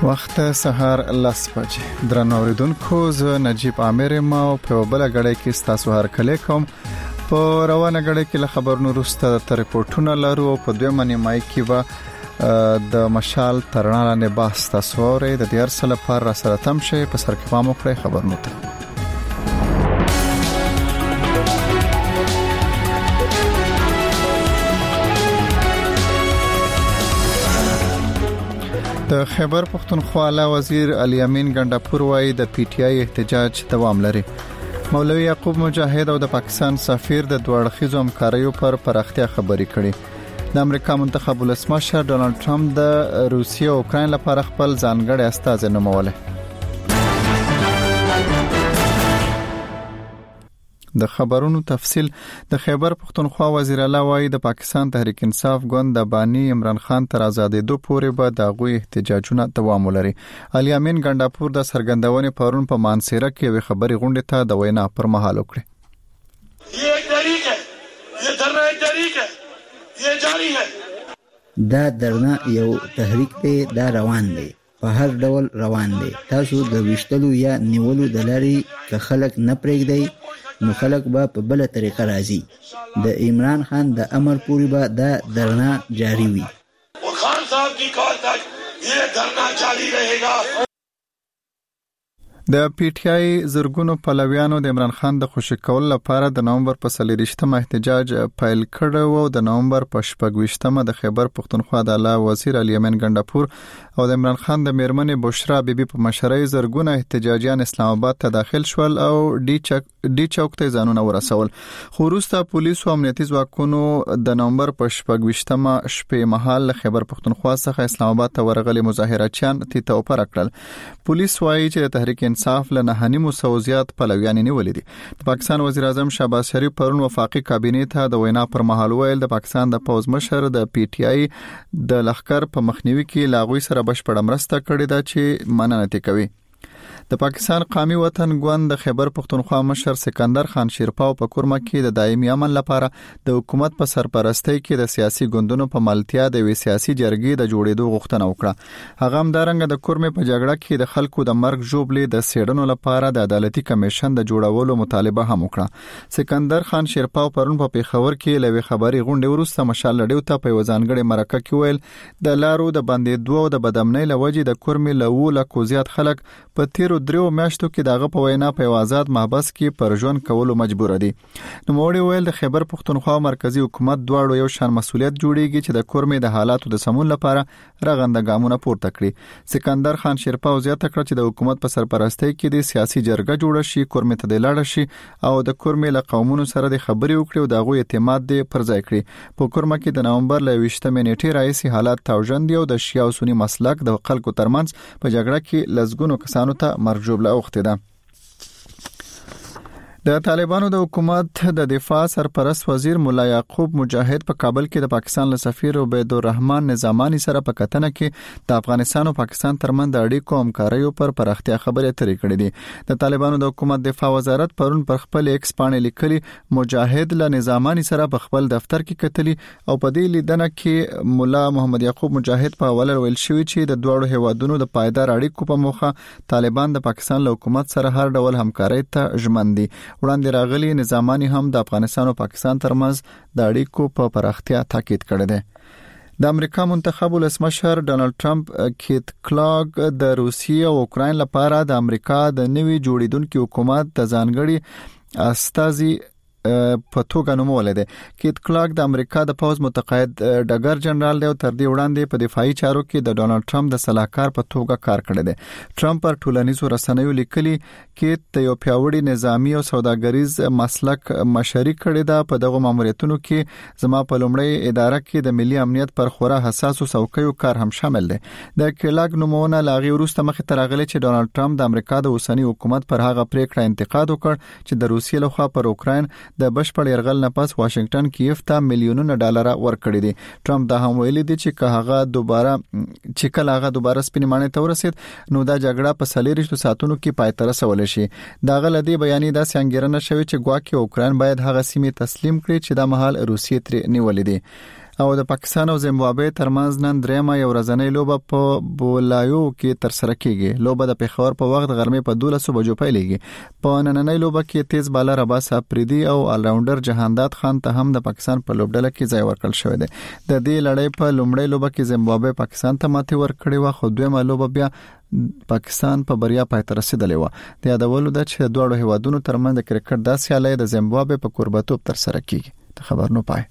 وخت سهار 10 بجې درنو اوریدونکو زه نجیب عامر ما په بل غړې کې ستاسو هر کله کوم په روانه غړې کې له خبرونو وروسته تر ریپورتونه لرو په دوه منی مای کې و د مشال ترناله نه باس تاسو ورې د دې ارسل پر را سره تم شي په سر کې پام وکړئ خبرونه ته د خیبر پختونخوا اعلی وزیر علي امین ګنڈاپور وايي د پی ټی آی احتجاج دوام لري. مولوی یعقوب مجاهد او د پاکستان سفیر د دوړخیزو همکاریو پر پراختیا خبري کړي. د امریکا منتخب ولسمشر ډونالد ټرمپ د روسیې او اوکراین لپاره خپل ځانګړی استازی نومولی. د خبرونو تفصيل د خیبر پختونخوا وزیر اعلی وايي د پاکستان تحریک انصاف ګوند د بانی عمران خان تر آزادېدو پورې به د غوي احتجاجونه دوام ولري. علي امین ګنڈاپور د سرګندونې پرون په مانسیره کې وی خبري غونډه ته د وینا پر مهال وکړه. یہ ایک تحریک ہے، یہ دھرنا ایک تحریک ہے، یہ جاری ہے. دا درنا یو تحریک دی، دا روان دی، په هر ډول روان دی. تاسو د وشتلو یا نیولو د لارې که خلک نه پرېږدي نو خلک به په بل طریقه راځي. د عمران خان د امر پورې به دا درنا جاری وي. اور خان صاحب کی کال تک یہ دھرنا جاری رہے گا. د پی ټی آی زرګونو پلویانو د عمران خان د خوشی کول لپاره د نومبر په 23مه احتجاج فایل کړو او د نومبر په 28مه د خیبر پختونخوا د اعلی وزیر علي امین ګنڈاپور او د عمران خان د میرمنې بشرا بیبي په مشرۍ زرګونه احتجاجیان اسلام آباد ته داخل شول او ډي چوک ته ځانونه ورسول. خو وروسته پولیسو او امنیتي ځواکونو د نومبر په 28مه شپې مهال خیبر پختونخوا څخه اسلام آباد ته ورغلي مظاهراتچیان تیته اوپر کړل. پولیس وايي چې د تحریک انصاف له نهنیمو سوزیات پلویان نیولې دي. د پاکستان وزیر اعظم شهباز شریف پرون وفاقي کابینې ته د وینا پر مهال ویل د پاکستان د پوز مشر د پی ټی آی د لخر په مخنیوي کې لاغوي سره بشپړه مرسته کړې ده چې مننه کوي. د پاکستان قومي وطن ګوند د خیبر پختونخوا مشر سکندر خان شیرپاو په کورما کې د دایمي امن لپاره د حکومت په سرپرستۍ کې د سیاسي ګوندونو په ملتیا د وی سیاسي جرګې د جوړېدو غوښتنه وکړه. هغه هم دارنګ د کورمه په جګړه کې د خلکو د مرګ جوړلې د سیډنو لپاره د عدالتي کمیشن د جوړولو مطالبه هم وکړه. سکندر خان شیرپاو پرون په پیښور کې لوي خبري غونډه ورسته مشال لډیو ته په وزانګړې مرکه کې ویل د لارو د باندې دوه د بدامنۍ لوجې د کورمه لوله کوزيات خلک په تیرو دریو میاشتو کې دغه په وینا په آزاد محبس کې پر ژوند کولو مجبور دي. نو موړي ویل د خیبر پختونخوا مرکزی حکومت دواړو یو شان مسولیت جوړیږي چې د کورمه د حالاتو د سمون لپاره رغنده ګامونه پورته کړي. سکندر خان شیرپاو زیاته کړ چې د حکومت په سرپرستۍ کې د سیاسي جرګه جوړه شي، کورمه ته د لاړ شي او د کورمه له قومونو سره د خبري وکړي او دغه اعتماد دی پر ځای کړي. په کورمه کې د نومبر ل 20مه نیټه راځي حالات توجن دی او د شیعه او سنی مسلک د خلکو ترمنځ په جګړه کې لزګونو کسانو ته مرجوب اوخته ده. د طالبانو د حکومت د دفاع سرپرست وزیر مولا یعقوب مجاهد په کابل کې د پاکستان له سفیر عبید الرحمن نظامانی سره په کتنه کې د افغانستان او پاکستان ترمنځ د اړیکو همکاریو پر پراختیا خبرې اترې کړې دي. د طالبانو د حکومت دفاع وزارت پرون پر خپل ایکس باندې لیکلي مجاهد له نظامانی سره په خپل دفتر کې کتلی او په دې لیدنه کې مولا محمد یعقوب مجاهد په اول ویل شوی چې د دوړو هیوادونو د پایدار اړیکو په موخه طالبان د پاکستان له حکومت سره هر ډول همکاري ته ژمن دي. وړاندې راغلي نظامانی هم د افغانستان او پاکستان ترمنځ د اړیکو په پراختیا تاکید کړی دی. د امریکا منتخب ولسمشر ډونالد ټرمپ کیت کلاګ د روسیې او اوکراین لپاره د امریکا د نوي جوړیدونکو حکومت د ځانګړي استازي په توګه نومولې ده. کیت کلاګ د امریکا د پوز متقاعد ډګر جنرال دی او تر دې وړاندې په دفاعي چارو کې د ډونالد ټرمپ د صلاحکار په توګه کار کړی دی. ټرمپ پر ټولنیزو رسنیو لیکلي کې د یو پیاوړي نظامی او سوداګریز مسلک مشري کړی دا. په دغه ماموریتونو کې زما په لومړی اداره کې د ملي امنیت پر خورا حساسو څوکیو کار هم شامل دی. د کلاګ نومونه لاغي وروسته مخې ته راغلي چې ډونالد ټرمپ د امریکا د اوسنی حکومت پر هغه پریکړه انتقاد وکړ چې د روسیې لخوا پر اوکراین د بشپړ يرغل نه پس واشنگټن کیف ته میلیونونه ډالر ورکړي دي. ټرمپ دا هم ویلي دي چې کله هغه دوباره سپینمانه ته ورسید نو دا جګړه په 40 ساعتونو کې پای ته رسول شي. دا غلطي بیانې دا څنګه شوی چې ګواکې اوکراین باید هغه سیمه تسلیم کړي چې د مهال روسیې تر نیولې دي. او د پاکستان او زیمبابوې ترمنځ نن درېمه یو ورځنۍ لوبه په بولایو کې ترسره کیږي. لوبه د پیښور په وخت غرمې په 12 بجو پیلېږي. په نننۍ لوبه کې تیز بالر عباس افریدي او الراونډر جهانداد خان ته هم د پاکستان په لوبډله کې ځای ورکړل شوی دی. د دې لړۍ په لومړۍ لوبه کې زیمبابوې پاکستان ته ماتې ورکړې و، خو دویمه لوبه بیا پاکستان په بریا پای ته رسیدلې و. د یادولو ده چې دواړو هیوادونو ترمنځ د کرکټ د سیالۍ د زیمبابوې په کوربتوب ترسره کیږي. د خبرونو پای.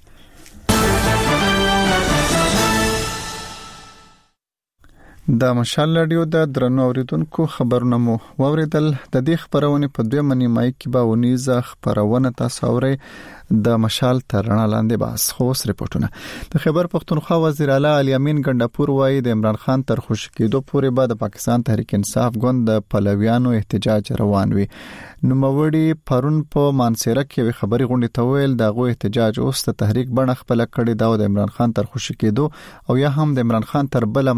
د مشال رادیو د درنو اوریدونکو خبرونه مو واوریدل. د دې خبرونه په دوه نیمایي کې به ونیزه خبرونه تاسو اورئ. د مشال تر رڼا لاندې باس خوش ریپورتونه. د خیبر پختونخوا وزیر اعلی الیامین ګنداپور وایي د عمران خان تر خوشی کېدو پورې به د پاکستان تحریک انصاف ګوند د پلویانو احتجاج روان وي. نوموړي پرون په مانسیره کې خبري غونډه ته ویل دغه احتجاج اوس د تحریک بڼه خپل کړي دا د عمران خان تر خوشی کېدو او یا هم د عمران خان تر بل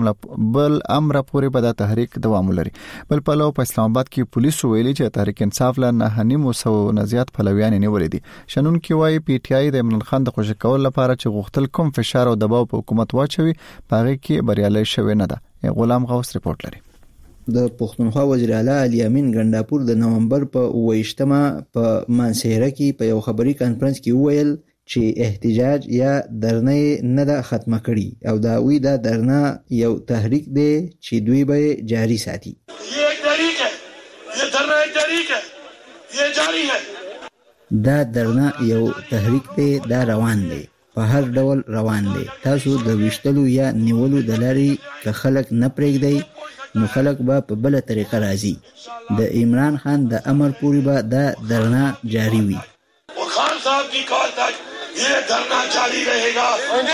امر پورې به د تحریک دوام لري. بل په لو په اسلام آباد کې پولیسو ویلي چې تحریک انصاف له 9.5 نزيات پلویان نیولې دي. شنن کې وايي پی ټی آی د عمران خان د خوشی کول لپاره چې غوښتل کوم فشار او دباو په حکومت واچوي پاره کې بریالي شوی نه ده. غلام غوث ریپورت لري. د پښتونخوا وزیر اعلی الیامین ګنداپور د نومبر په 28مه په مانسیره کې په یو خبري کانفرنس کې وویل چې احتجاج یا درنه نه ده ختمه کړي او دا وی دا درنه یو تحریک دی چې دوی به جاری ساتي. یہ ایک تحریک ہے، یہ درنه ایک تحریک ہے، یہ جاری ہے. دا درنه یو تحریک دی، دا روان دی، په هر ډول روان دی. تاسو د وشتلو یا نیولو د لارې که خلک نه پرېږدي نو خلک به په بل طریقه راځي. د عمران خان د امر پورې به دا درنه جاری وي. خان صاحب کی کال تک یہ دھرنا جاری رہے گا.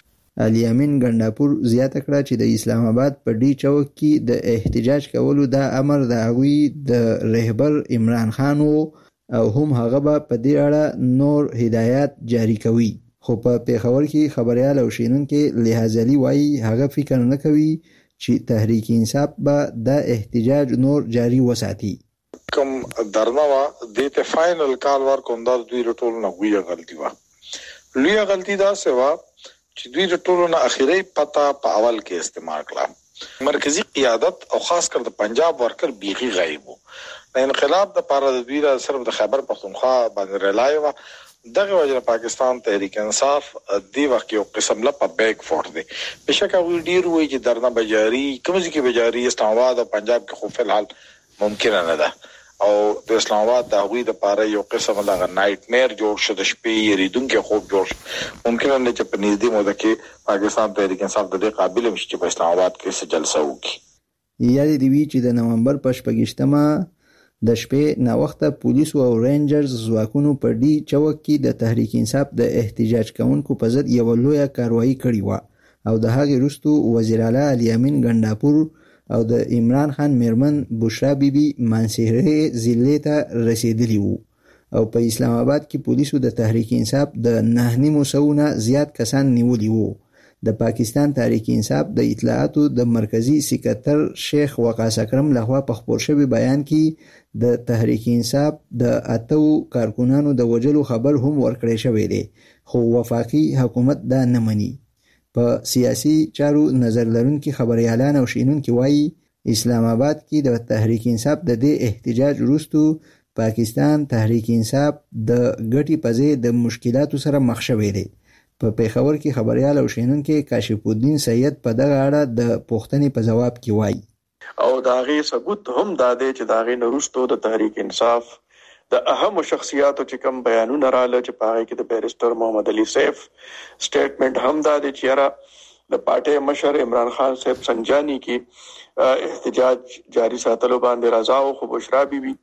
الیامین ګنداپور زیاته کړه چې د اسلام آباد په ډی چوک کې د احتجاج کولو دا امر د هغوی د رهبر عمران خان او هم هغه به په دې اړه نور هدایات جاری کوي. خو په پیښور کې خبريال او شینونکو لحاظلی وایي هغه فکر نه کوي چې تحریک انصاف به د احتجاج نور جاری وساتي. کوم درنه وا د ته فائنل کال ور کوم د دوی رټول نه ویه غلطي وا لوی غلطي دا سوا چې دوی رټول نه اخیری پتا په اول کې استعمال کړه. مرکزی قیادت او خاص کر د پنجاب ورکر بیخي غایب وو. د انقلاب د پاره د دوی را صرف د خیبر پختونخوا باندې رلای و. دغه وجه پاکستان تحریک انصاف دی وخت یو قسم لا په بیک فورت دی. بشکه وی ډیر وی چې درنه بجاری کوم ځکه بجاری اسلام آباد او پنجاب کې خو فلحال ممکن نه ده او د اسلام آباد د هغوی د پاره یو قسم لا نایټ میر جوړ شو د شپې یریدونکو خوب جوړ شو. ممکن نه چې په نږدې موده کې پاکستان تحریک انصاف د دې قابل مشي چې په اسلام آباد کې څه جلسه وکړي. یاد دی وی چې د نومبر په 28مه د شپې نا وخته پولیسو او رینجرز ځواکونو په ډی چوک کې د تحریک انصاف د احتجاج کوونکو په ضد یو لوی کاروایی کړې و او د هغې وروسته وزیر اعلی الیامین ګنداپور او د عمران خان میرمن بشرا بیبي مانسیره ضلع ته رسیدلی وو او په اسلام آباد کې پولیسو د تحریک انصاف د 9.5 زیات کسان نیولي وو. د پاکستان تحریک انصاف د اطلاعاتو د مرکزی سکرټر شیخ وقاص اکرم لخوا په خبر شوی بیان کې د تحریک انصاف د 8 کارکونانو د وجلو خبر هم ورکړی شوی دی خو وفاقي حکومت دا نه مني. په سیاسي چارو نظر لرونکي خبريالان او شینونکي وایي اسلام آباد کې د تحریک انصاف د دې احتجاج وروسته پاکستان تحریک انصاف د ګټي په ځای د مشکلاتو سره مخ شوی دی. په پیښور کې خبريال او شینونکي کاشف الدین سید په دغه اړه د پوښتنې په جواب کې وایي او دا غي ثبوت هم دا دی چې دا غي نورستو د تحریک انصاف د اهم شخصیاتو چې کوم بیانونه رااله چې پاره کې د بیرستر محمد علي سیف سټیټمنټ هم دا دی چې را د پارټي مشر عمران خان صاحب سنجانی کې احتجاج جاری ساتلو باندې رضا او بشرا بیبي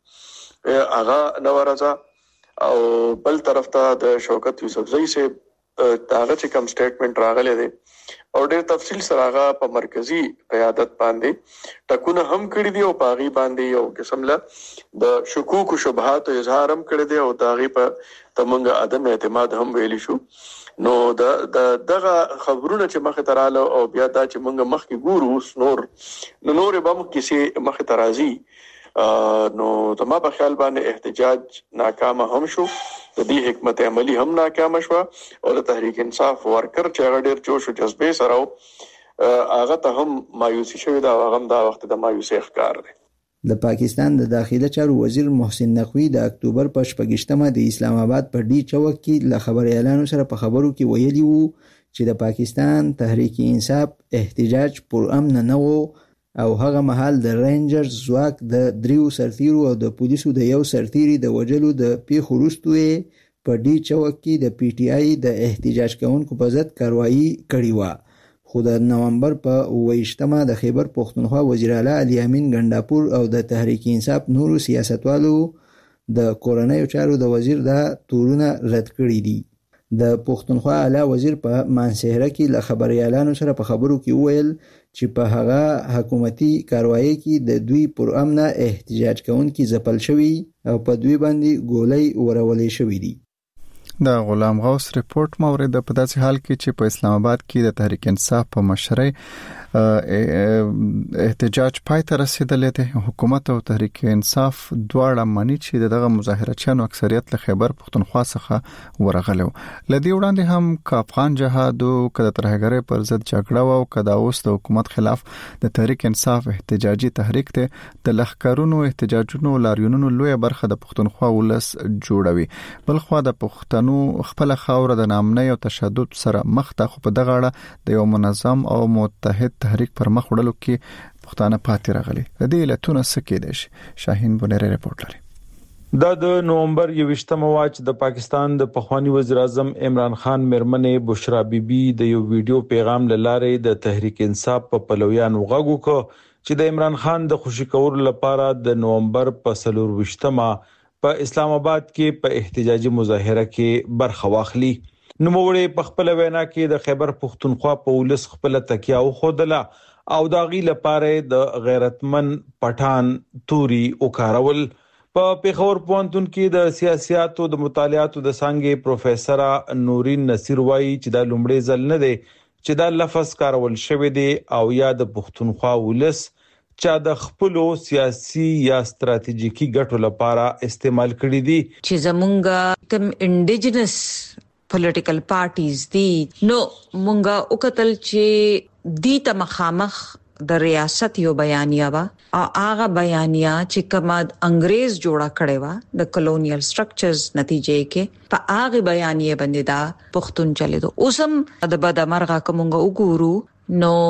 اغا نو رضا او بل طرف ته د شوکت یوسفزئی صاحب داغه چې کوم سټیټمنټ راغلی دی او ډېر تفصیل سره هغه په مرکزی قیادت باندې ټکونه هم کړی دی او پاغي باندې یو قسم له د شکوک او شبهات اظهار هم کړی دی او داغي په تمنګ عدم اعتماد هم ویلی شو. نو دغه خبرونه چې مخه تراله او بیا دا چې موږ مخ کې ګورو نور به موږ کیسه مخه ترازی نو زما په خیال باندې احتجاج ناکام هم شو، د دې حکمت عملی هم ناکام شو او د تحریک انصاف ورکر چې هغه ډېر جوش او جذبې سره هغه ته هم مایوسی شوی دا، هغه هم دا وخت د مایوسی ښکار دی. د پاکستان د داخله چارو وزیر محسن نقوی د اکتوبر په 8مه د اسلام آباد په ډي چوک کې له خبريالانو سره په خبرو کې ویلي وو چې د پاکستان تحریک انصاف احتجاج پر امن نه وو او هغه مهال د رینجرز ځواک د 3 سرتیرو او د پولیسو د یو سرتیري د وجلو د پیښو وروسته په ډي چوک کې د پی ټی آی د احتجاج کوونکو په ضد کاروایی کړې و. خو د نومبر په 28مه د خیبر پښتونخوا وزیر اعلی علي امین ګنداپور او د تحریک انصاف نورو سیاستوالو د کورنیو چارو د وزیر دا تورونه رد کړي دي. د پښتونخوا اعلی وزیر په مانسهره کې له خبريالانو سره په خبرو کې وویل چې په هغه حکومتي کاروایی کې د دوی پر امن احتجاج کوونکي ځپل شوي او په دوی باندې ګولۍ ورولې شوې دي. د غلام غوث ریپورت مورد په داسې حال کې چې په اسلام آباد کې د تحریک انصاف په مشرۍ احتجاج پای ته رسیدلی دی. حکومت او تحریک انصاف دواړه مانی چې دغه مظاهرچیانو اکثریت له خیبر پښتونخوا څخه ورغلو. لدی وړاندې هم کافغان جهاد او کده ترهګرۍ پر ضد جګړه او کده اوس د حکومت خلاف د تحریک انصاف احتجاجي تحریک ته د لخرونو احتجاجونو لاریونونو لوی برخه د پښتونخوا ولس جوړوي. بلخو د پښتنو خپل خاور د نامنۍ او تشدد سره مخ ته، خو په دغه اړه د یو منظم او متحد تحریک پر مخ وړلو کې پښتانه پاتې راغلي. د دې علتونه څه کېدای شي؟ شاهین بنيري رپورټ لري. دا د نومبر 28مه واچ د پاکستان د پخوانی وزیر اعظم عمران خان میرمنې بشرا بیبي د یو ویډیو پیغام لاره د تحریک انصاف په پلویانو غږو کو چې د عمران خان د خوشی کولو لپاره د نومبر په 24مه په اسلام آباد کې په احتجاجي مظاهره کې برخه واخلي. نوموړي په خپل وینا کې د خیبر پښتونخوا په ولس خپل تکیه او خودله او داغي لپاره د غیرتمن پټان توري او کارول. په پیښور پوهنتون کې د سیاست او د مطالعاتو د څنګه پروفیسور نورین نصیر وایي چې دا لومړی ځل نه دی چې دا لفظ کارول شوی دی او یا د پښتونخوا ولس چې د خپل سیاسي یا ستراتیژیکي ګټو لپاره استعمال کړي دي. چې زمونږ کم انډیجنس پولیټیکل پارټیز دي نو مونږه وکتل چې دی ته مخامخ د ریاست یو بیانیه وا او هغه بیانیه چې کوم انګريز جوړه کړي وا د کولونیل سټرکچرز نتیجې کې په هغه بیانیه باندې دا پښتون چلے دو اوسم د بد مرغه کومګه وګورو نو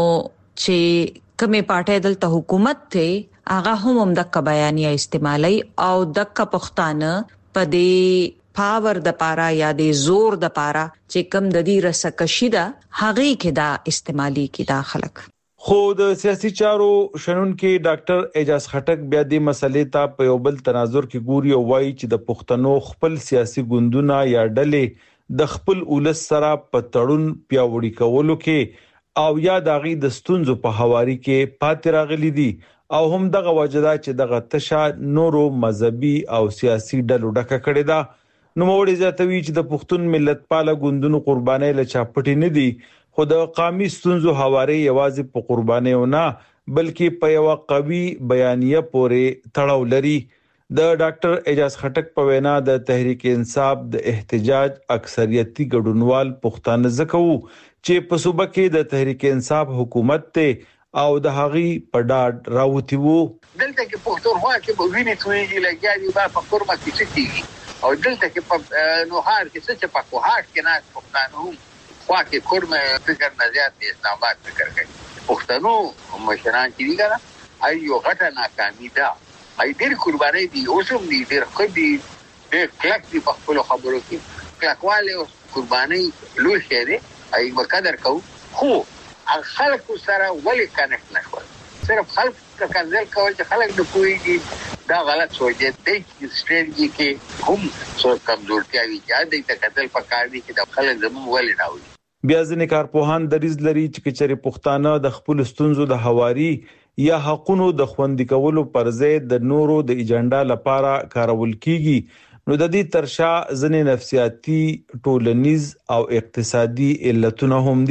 چې کمه پارټي دلته حکومت ته هغه هم د بیانیه استعمالي او د پښتانه په دې پاور د پارا یا د زور د پارا چې کم د دې رسکشي دا هغه کې دا استعمالي کې داخلك. خو د سیاسي چارو شنن کې ډاکټر اعجاز خټک بیا د مسلې ته په یو بل تناظر کې ګوري او وایي چې د پښتنو خپل سیاسي ګوندونه یا ډلې د خپل ولس سره په تړون پیاوړي کولو کې او یا داغي د ستونزو په حواري کې پاتې راغلي دي او هم دغه وجدا چې دغه تشا نورو مذهبي او سیاسي ډلو ډکه کړي دا. نو موړي ځاتوي چې د پښتون ملت پاله ګوندونو قرباني له چاپټي نه دي، خو د قامي ستونزو حواري یوازې په قرباني نه بلکې په یو قوي بیانیه پورې تړاو لري. د ډاکټر اعجاز خټک په وینا د تحریک انصاف د احتجاج اکثریتي ګډونوال پښتانه زکو چې په صوبه کې د تحریک انصاف حکومت ته او د هغي په ډاډ راوتی وو. دلته کې پښتونخوا کې به ویني تویږي لګیاري با په کورما کې څه کیږي او دلته کې په نوهار کې څه په کوهات کې نه پښتانه خوا کې کورما فکر نه زیات اسلام آباد فکر کوي. پښتنو مشران چې دي کنه ایو غټه ناکامي ده، ای ډېر قرباني دي اوسم دي ډېر خدي ډېر کلک دي په خپل خبرو کې کلکواله او قرباني لوي شه دي ای وقدر کو خو خلک سره ولې کنيکټ نشول. صرف خلک کنځل کول چې خلک د کویږي دا غلط سوچ دی. د ستراتیژي کې هم څو کمزورتیا وي چې د تکتل پکار دي چې د خلک زموږ ولې راوي. بیا ځنې کارپوهان دریز لري چې چېرې پښتانه د خپل ستونزو د حواري یا حقونو د خوندي کولو پر ځای د نورو د ایجنډا لپاره کارول کیږي نو د دې ترشا ځنې نفسیاتي، ټولنیز او اقتصادي علتونه هم دي.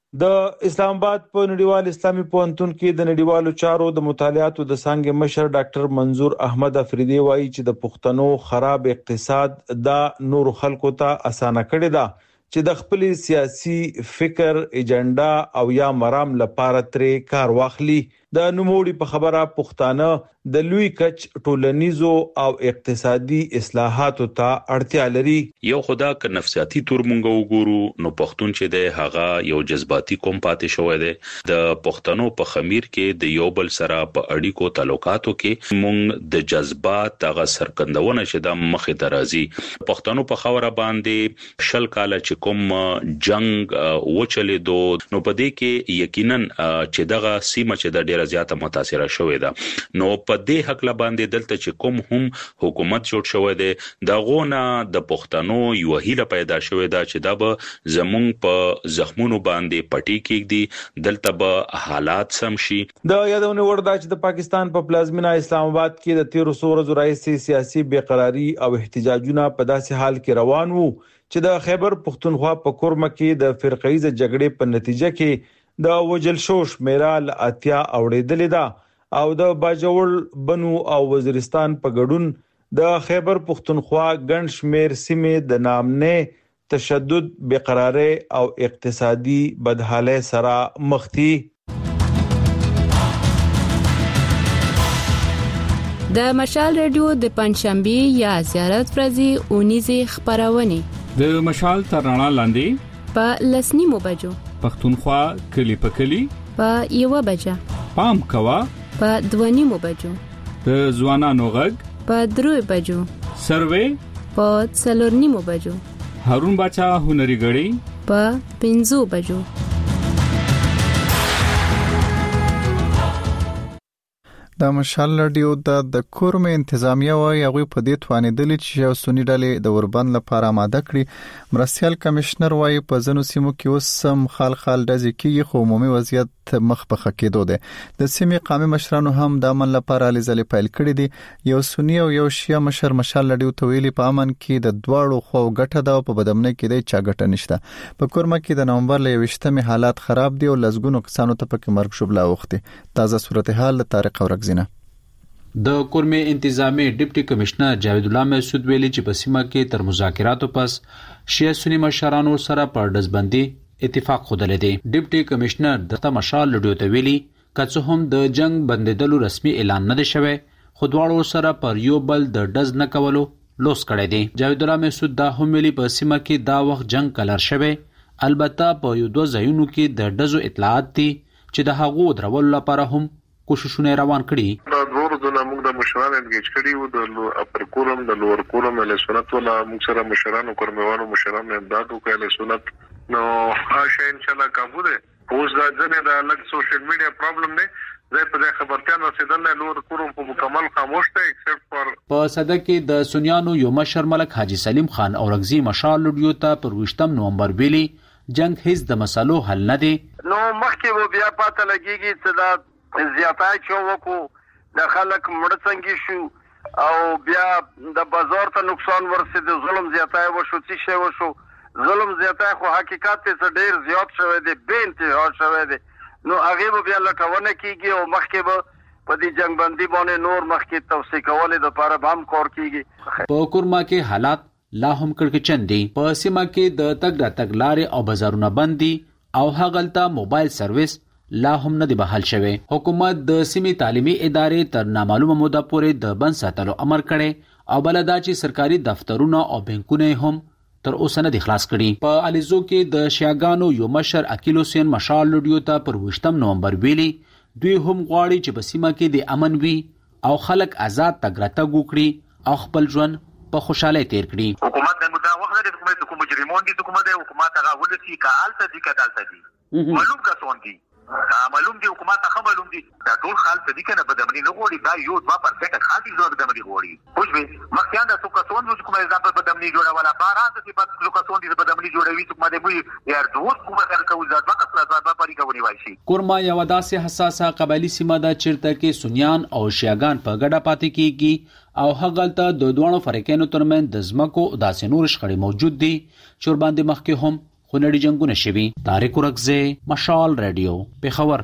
د اسلام آباد په نړیوال اسلامي پوهنتون کې د نړیوالو چارو د مطالعاتو د څانګې مشر ډاکټر منظور احمد افریدي وایي چې د پښتنو خراب اقتصاد دا نور خلکو ته اسانه کړی دا چې د خپل سیاسي فکر ایجنډا او یا مرام لپاره ترې کار واخلي. د نوموړي په خبره پښتانه د لوی کچ ټولنیزو او اقتصادي اصلاحاتو ته اړتیا لري. یو خدا ک نفسیاتی تور مونږ وګورو نو پښتون چې د هغه یو جذباتي قوم پاتې شوی دی. د پښتنو په خمیر کې د یو بل سره په اړیکو تعلقاتو کې مونږ د جذبات هغه سرکندونه چې د مخې درازي پښتنو په خوره باندې شل کاله چې کوم جنگ وچلې دو نو په دې کې یقینا چې دغه سیمه چې د ډیره زیاته متاثره شوې ده نو په دې حق لا باندې دلته چې کوم هم حکومت جوړ شوی دی دغه د پښتنو یو هیله پیدا شوې ده چې دا به زمونږ په زخمونو باندې پټي کېږي دلته به حالات سم شي. د یادونه وردا چې د پاکستان په پلازمینه اسلام آباد کې د 13 ورځو راځي سیاسي بیقراری او احتجاجونه په داسې حال کې روان وو چې د خیبر پختونخوا په کورمه کې د فرقېزه جګړې په نتیجه کې د وجل شوش میرال اتیا اوړېدلې ده او د باجوړ بنو او وزیرستان په ګډون د خیبر پختونخوا ګڼ شمیر سیمې د نامنه تشدد بیقراری او اقتصادي بدحالۍ سره مخ دي. د مشال ریډیو د پنځشنبه یا زیارت ورځې اونیزه خبرونه د مشال ترانه لاندې په لسنیمو بجو پښتونخوا کلی په کلی په یو بجه پام کوا په دونیمو بجو د ځوانانو غږ په 3 بجو سروې په 4 بجو هارون باچا هنري غړي په 5 بجو. د مشال رادیو د کورم انتظامیه وایي هغه په دې توانیدل چې یو سنی ډلې د اوربند لپاره آماده کړي. مرستيال کمشنر وایي په ځینو سیمو کې اوس سم خال ډزې کیږي خو عمومي وضعیت مخ په خکېدو ده. د سیمې قومي مشرانو هم د امن لپاره لیزلې پیل کړې دي. یو سنی او یو شیعه مشر مشال رادیو ته ویلي په امن کې د دواړو خو ګټه ده او په بدامنۍ کې د چا ګټه نشته. په کورمه کې د نومبر ل 28 حالات خراب دي او لزګونو کسانو ته پکې مرګ شوبلا وختي. تازه صورتحال طارق اورک د کورمه انتظامی ډیپټي کمشنر جاوید الله مسعود ویلي چې په سیمه کې تر مذاکراتو پس شیعه سنی مشرانو سره پر دزبندي اتفاق خوده لدی. ډیپټي کمشنر د مشال لډیو ته ویلي کڅ هم د جنگ بندیدلو رسمي اعلان نه دی شوی خو دواړو سره پر یو بل د دز نه کولو لوس کړی دی. جاوید الله مسعود دا هم ویلي په سیمه کې دا وخت جنگ کلر شوی البته په یو دوه ځایونو کې د دزو اطلاعات دي چې د هغو درول لپاره هم کوششونه روان کړي. دا ورځونه موږ د مشرانو انګیج کړي وو د اپر کورم د لوور کورم له سنت ولا موږ سره مشرانو کورموانو مشرانو امداد وکړي له سنت نو هاشه ان شاء الله قابو ده. اوس دا ځنه د الګ سوشل میډیا پرابلم نه زه په خبرتیا رسیدل لوور کورم په مکمل خاموش ته ایکسپټ پر په صدر کې د سنیانو یو مشر ملک حاجی سلیم خان اورغزی مشال لډیو ته پر 28 نومبر ویلي جنگ هیڅ د مسالو حل نه دی. نو مخکې و بیا پاته لګیږي چې دا زیاتای چې وکړو د خلک مړ څنګه شو او بیا د بازار ته نقصان ورسېد ظلم زیاتای وشو چې شی وشو ظلم زیاتای خو حقیقت ته ډیر زیات شوی دی به انتها شوی دی نو هغه بیا لټونه کیږي او مخکې به په دې جنگ بندي باندې نور مخکې توسعه کولې د لپاره هم کار کیږي. په کورما کې حالات لا هم کړکچن دي. په سیمه کې د تګ راتګ لارې او بازارونه بندي او هغلته موبایل سرویس لا هم نه دی بحال شوی. حکومت د سیمې تعلیمي ادارې تر نامعلومه موده پورې د بند ساتلو امر کړي او بلدا چې سرکاري دفترونه او بانکونه هم تر اوسه نه دي خلاص کړي. په الیزو کې د شیاګانو یو مشر اکیل حسین مشال لډیو ته پر 28 نومبر ویلي دوی هم غواړي چې په سیمه کې د امن وي او خلک آزاد تګ راتګ وکړي او خپل ژوند په خوشاله تیر کړي. حکومت د مدا وخت د کوم مجرمون دي حکومت هغه ولسی کالته دي کدالته دي معلوم کا سون دي معلوم دي حکومت ته معلوم دي دا ټول خال څه دي کنه بدامني نه غوړي دا یو 2% خال دي زړه بدامني غوړي خوش به مخکې دا څه کسون چې کومه ځان په بدامني جوړه ولا باران ته په څه کسون دي بدامني جوړوي څه مده وي یار دوت کومه کوي ځات وکړه ځات په پری کوي وایي کورما یو داسې حساسه قبایلی سیمه ده چیرته کې سنیان او شیعاګان په ګډه پاتې کیږي او هغلته د دوه فرقینو ترمن د زمکو داسې نور شخړې موجود دي چې ور باندې مخکې هم خونړي جنگونه شوي. طارق ورکزی، مشال رادیو، پیښور.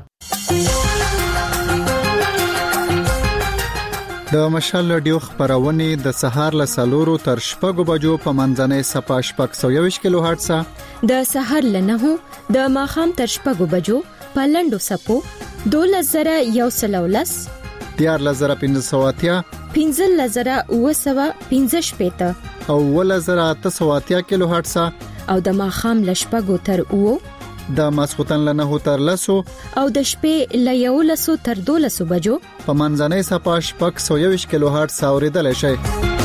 د مشال رادیو خبرونه د سهار له 4 تر 6 بجو په منځنۍ صفه 620 کیلو هرتز، د سهار له 9 د ماخام تر 6 بجو په لندو سپو 2113 14580 15915 او 1880 کیلو هرتز، او د ماخام له 6 تر 9 د ماسختن له 9 تر 10 او د شپې له 11 تر 12 بجو په منځنۍ صفه 620 کیلو هرتز اوریدل شي.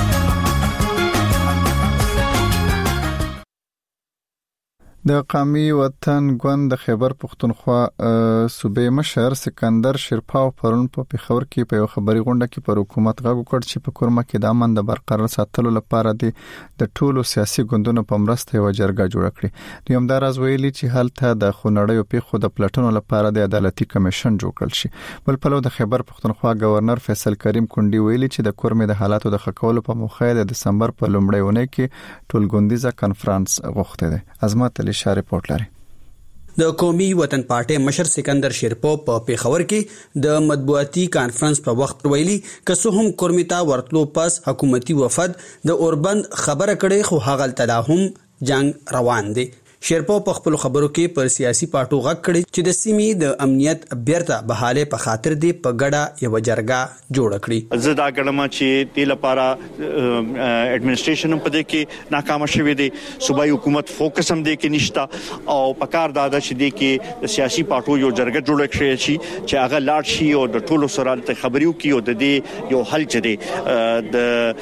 د قومي وطن ګوند د خیبر پښتونخوا صوبې مشر سکندر شیرپاو پرون په پیښور کې په خبري غونډه کې پر حکومت غږ وکړ چې په کورما کې د امن د برقرار ساتلو لپاره د ټولو سیاسي ګوندونو په مرسته یو جرګه جوړ کړي. دوی هم دا راز ویلي چې هلته د خونړیو پیښو د پلټنو لپاره د عدالتي کمیشن جوړ کړل شي. بل پلو د خیبر پښتونخوا گورنر فیصل کریم کونډي ویلي چې د کورمې د حالاتو د خکولو په موخه د دسمبر په لومړۍ اونۍ کې ټولګوندیزه کانفرنس غوښته ده. عظمت شاه ریپورت لري. د قومي وطن پارټي مشر سکندر شیرپو په پیښور کې د مطبوعاتي کانفرنس په وخت ویلي که څه هم کورمیتا ورتلو پس حکومتي وفد د اوربند خبره کړي خو هغه تداهم جنگ روان دي. شیرپو په خپل خبرو کې پر سیاسي پارټو غږ کړي چې د سیمې د امنیت بیرته بحاله په خاطر دی په ګډه یو جرګه جوړ کړي. زدا ګړما چې د لپاره اډمنستریشن په دې کې ناکام شوه دي، صوبایي حکومت فوکس هم دې کې نشتا او پکار دادا چې دې کې سیاسي پارټو یو جرګه جوړ کړي چې هغه لاړ شي او د ټولو سره خبريو کې او د دې یو حل چي د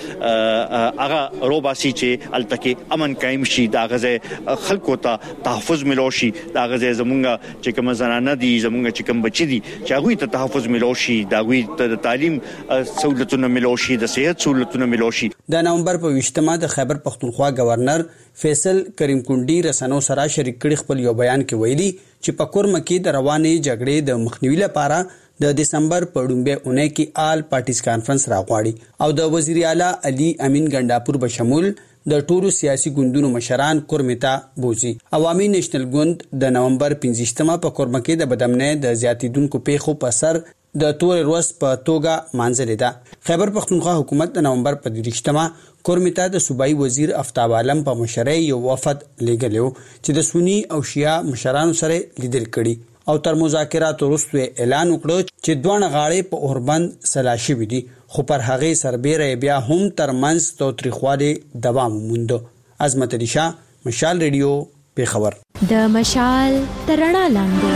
هغه روباسي چې التکه امن قائم شي دا غزه خلکو تحفظ ملوشي، دا غزه زمونږه چې کوم زنانه دي، زمونږه چې کوم بچي دي چې هغه ته تحفظ ملوشي، دا غوي ته تعلیم سہولتونه ملوشي، د صحت سہولتونه ملوشي. د نومبر په 20 د خیبر پښتونخوا گورنر فیصل کریم کونډي رسنو سره شریک کړي خپل یو بیان کې ویلي چې په کورما کې د روانې جګړې د مخنیوي لپاره د دسمبر په لومړۍ اونۍ کې آل پارټیز کانفرنس راغواړي او د وزیر اعلی علي امین ګنڈاپور بشمول د ټولو سیاسي ګوندونو مشران کورمتا بوزي. عوامي نېشنل ګوند د نومبر 15 په کورما کې د بدامنۍ د زیاتیدونکو پیښو په سر د تور ورځ په توګه مانځلې ده. خیبر پښتونخوا حکومت د نومبر په 20 کورمتا د صوبایي وزیر افتاب عالم په مشرۍ یو وفد لېږلو چې د سنی او شیعه مشرانو سره لیدل کړي او تر مذاکرات وروسته اعلان وکړ چې دوه غاړې په اوربند سلاشي ودی، خو پر هغه سربېره بیا هم ترمنځ توتریخواله دوام موند. عظمت علي شاه، مشال ریډیو، پیښور. د مشال ترڼا لاندې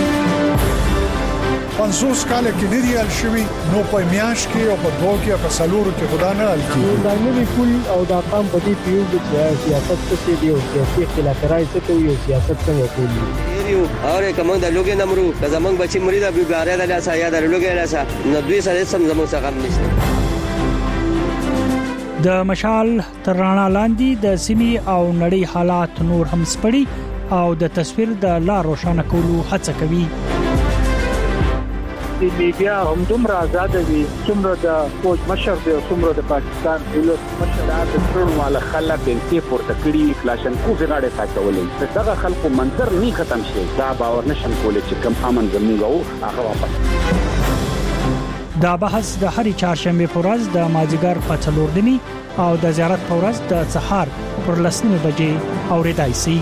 50 کال کې لري شوی نو په میاش کې او په دوه کې په سلور کې خدا نه الکی دا نوی کول او دا قام په دې پیو چې سیاست څه دی او سیاسي اختلافات څه کوي او سیاست څنګه کوي یو اور کوم د لوګي نمرو که زمنګ بچی مرید ابو ګاره د لاسه یا د لوګي لاسه نو دوی سره سم زموږ څخه نشته. د مشال ترڼا لاندې د سیمې او نړۍ حالات نور هم سپړي او د تصویر د لار روښانه کولو هڅه کوي. د میډیا هم دومره آزاد دي څومره د فوج مشر دی څومره د پاکستان دولت مشر د ټول مال خلک په پورته کړي کلاشن کو غاړه ساتولې دغه خلکو منظر نه ختم شي دا باور نشم کولای چې کم امن زموږ او هغه واپس. دا بحث د هرې چهارشنبه په ورځ د مازیګر په 4 او د زیارت په ورځ د سهار پر 10 بجې اوریدای شي.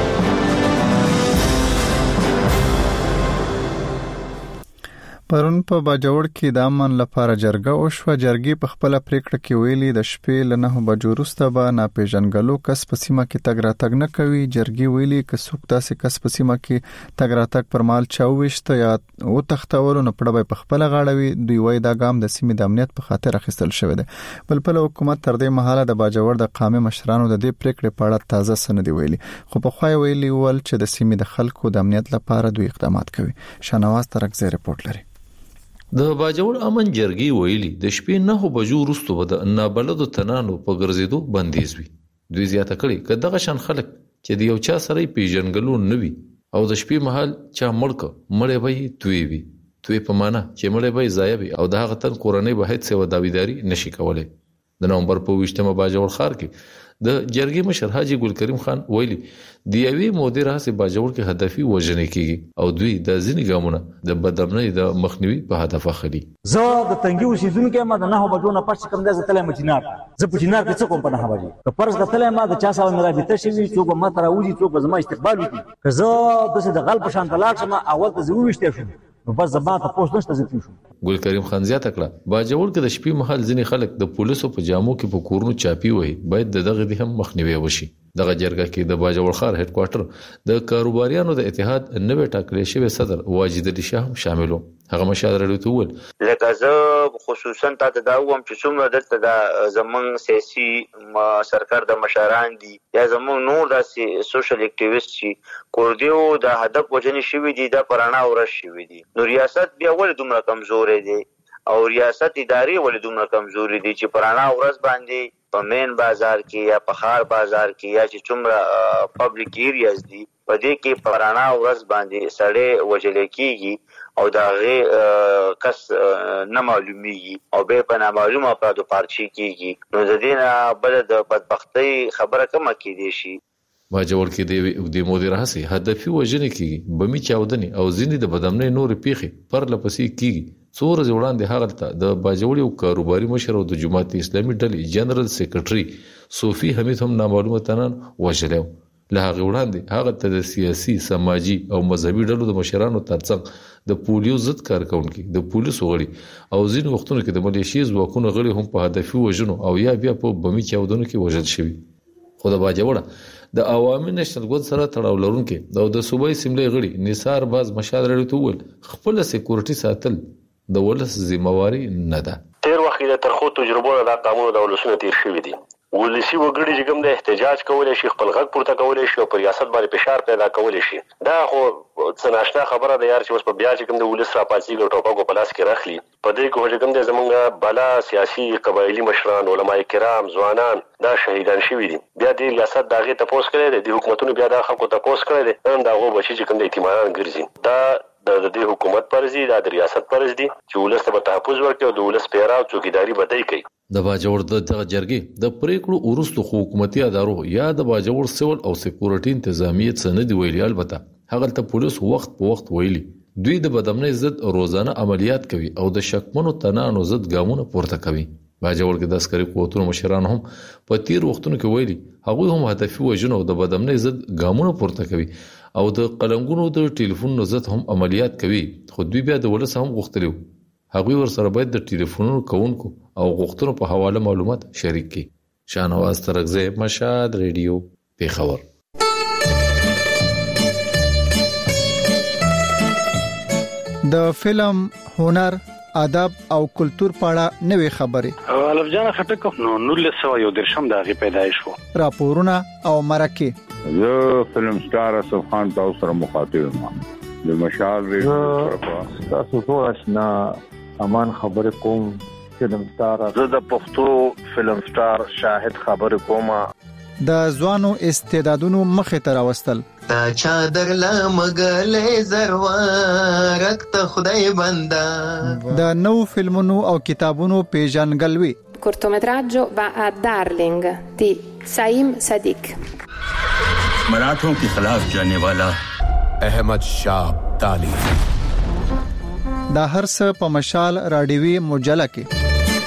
پرون په باجوړ کې د امن لپاره جرګه وشوه. جرګې په خپل پریکړه کې ویلي د شپې له 9 بجو وروسته به ناپېژنګلو کس په سیمه کې تګ راتګ نه کوي. جرګې ویلي که څوک داسې کس په سیمه کې تګ راتګ پر مال چاويشته یا او تختولو نه پړه په خپل غاړوي. دوی وایي دا ګام د سیمې د امنیت په خاطر اخیستل شوی دی. بل په حکومت تر دې مهاله د باجوړ د قامي مشرانو د دې پریکړې په اړه تازه سند ویلي، خو په خوای ویلي ول چې د سیمې د خلکو د امنیت لپاره دوی اقدامات کوي. شانواز ترکزی رپورت لري. د باجوړ امن جرګې ویلي د شپې 9 بجو وروسته به د نابلدو تنانو په ګرځېدو بندیز وي. دوی زیاته کړي که دغه شان خلک چې د یو چا سره پیژنګلو نه وي او د شپې مهال چا مړې به توی وي، توی په معنا چې مړې به ضایع وي او د هغه تن کورنۍ به هیڅ څه داویداری نشي کولای. د نومبر په 20 باجوړ ښار کې د جرګې مشر حاجی ګل کریم خان ویلي د یوې مودې راځي باجوړ کې هدفي وژنې کیږي او دوی د ځینې ګامونه د بدامنۍ د مخنیوي په هدف اخلي. زه د تنګي اوسیدونکو ما د 9 بجو نه پښ کوم د زتلې مچینار زه په چینار کې څه کوم په 9 بجې که فرض غتلې ما د چا سره مرابطه شي څوک ما تر اوځي څوک زما استقبال وکړي که زه د غل په شان تلاړ شم اول ته زوي وشته شم نو بس زما ته پوښتنه نشته زه شم. ګل کریم خان زیاته کړه باجوړ کې د شپې مهال ځینې خلک د پولیسو په جامو کې په کورونو چاپی وي باید دغه د هم مخنیوي وشي. دغه جرګه کې د باجوړ خار هډ کوارټر د کاروباریانو د اتحاد نوې ټاکلې شوی صدر واجد علي شاه شاملو. هغه مشاور لري ته ول لکه زه خصوصا ته دا ووم چې څومره دلته د زمون سیاسي سرکار د مشران دي یا زمون نور د سوشل اکټیویست شي کوردیو د هدف وجنې شوی دي د پرانا ورش شوی دي. نو ریاست بیا ول دومره کمزورې دي او ریاست اداري ول دومره کمزوري دي چې پرانا ورځ باندې په مین بازار کې یا په خار بازار کې یا چې څومره پبلک ایریاز دي په دې کې پرانا ورځ باندې سړی وجل کېږي او دا غي کس نه معلومیږي او به په نامعلومه افرادو پارچي کېږي. نو د دې نه بل د بدبختۍ خبره کومه کېدې شي. باجوړ کې د مدیر هسي هدفي وژنې کېږي بمي چاودنې او ځینې د بدامنۍ نور پیخي پر لپسې کېږي. څو ورځې وړاندې هغه ته د باجوړ یو کاروباري مشر او د جماعت اسلامي ډلې جنرال سیکریټري صوفي حمید هم نامعلومه تنان وژلو. له هغه وړاندې هغه ته د سیاسي سماجی او مذهبي ډلو د مشرانو ترڅنګ د پولیو ضد کارکونکو د پولیسو غړي او ځینو وختونو کې د ملیشي ځواکونو غړي هم په هدفي وژنو او یا بیا په بمي چاودنو کې وژل شوي. خو د باجوړ د عوامي نشنل ګوند سره تړاو لرونکو او د صوبایي سیملې غړي نثار باز مشال لري ته ول خپل سکیورټي ساتل د ولس ذمہواری نه ده. تیر وخت د ترخو تجربو د قانون د ولسونو تیر شوی دي. ولسی وګړي چې کوم د احتجاج کولای شي خپل غږ پورته کولای شي او پر ریاست باندې فشار پیدا کولای شي. دا خو څناشنا خبره ده یار چې اوس په بیا چې کوم د ولس را پاتې ګټو ټوپک په لاس کې راخلي په دې کې چې کوم د زمونږ بالا سیاسي قبایلی مشران علماء کرام ځوانان دا شهیدان شوی دي. بیا د ریاست داغه تپوس کړي د حکومتونو بیا د خلکو تپوس کړي نن دا غو بچی چې کوم د اعتماد ګرځي. دا د دې حکومت پرځي د ریاست پرځي چې ولس ته تحفظ ورکړي او د ولس پیرا او څوکیداری بدای کوي. د باجوړ د جرګې د پریکړو ورستو حکومتي ادارو یا د باجوړ سیول او سکیورټي انتظامیت سند ویلي البته هغه ته پولیس وخت په وخت ویلي دوی د بدامنۍ ضد روزانه عملیات کوي او د شکمنو تنانو ضد ګامونه پورته کوي. باجوړ کې د عسکري قوتونو مشران هم په تیر وختونو کې ویلي هغه هم هدفي وژنو د بدامنۍ ضد ګامونه پورته کوي او د قلنګونو د ټلیفون ضد هم عملیات کوي. خو دوی بیا د ولس هم غوښتلو هغه ور سره باید د ټلیفونونو کوونکو او غوښتنو په حواله معلومات شریک کړي. شاهنواز ترغزه مشهد ریډیو پیښور. د فلم هنر ادب او کلچر په اړه نوې خبرې الف جان خټک نو 1913 د غي پیدایش وو راپورونه او مرکه زه فلم سٹار اسف خان تاسو سره مخاطب یم د مشال ریډیو تاسو ټول آشنا امان خبر کوم فلم سٹار زه د پښتو فلم سٹار شاهد خبر کوم د ځوانو استعدادونو مخه ته راوستل تا چادر لمغلې زروارت ته خدای بندا د نو فلمونو او کتابونو پیژنګلوي. cortometraggio va a Darling di Saim Sadiq. मराठों के खिलाफ जाने वाला अहमद शाह अब्दाली. دا هر څه په مشال رادیوي مجله کې.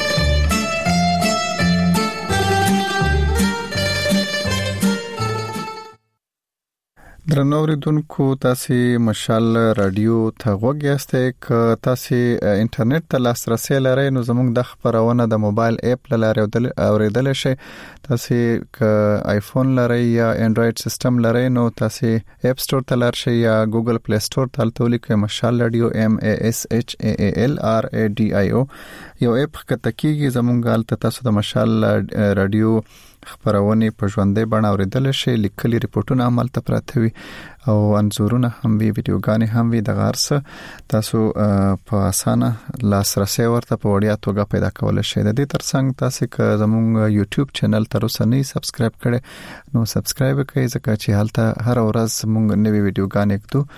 درنوریدونکو تاسو مشال رادیو ته وګیاسته ک تاسو انټرنیټ ته لاسرسي لرئ نو زموږ د خبرونه د موبایل اپ لاره اوریدل شي. تاسو ک آیفون لرئ یا انډراید سیستم لرئ نو تاسو اپ سٹور ته لار شي یا ګوګل پلی سٹور ته لیکئ مشال رادیو MASHAALRADIO یو اپ کتکیږي زموږ ال تاسو د مشال رادیو خبرونه په ژوندۍ بڼه اوریدل شي. لیکلي ریپورتونه عمل ته پراته وي او انزورونه هم وي ویډیوګانې هم وي. د غارسه تاسو په اسانه لاسرسي ورته په وړیا توګه پیدا کول شي. د دې ترڅنګ تاسو که زموږ یوټیوب چینل تر اوسه نه سبسکرایب کړئ نو سبسکرایب کړئ ځکه چې هلته هر ورځ موږ نوې ویډیوګانې کوو.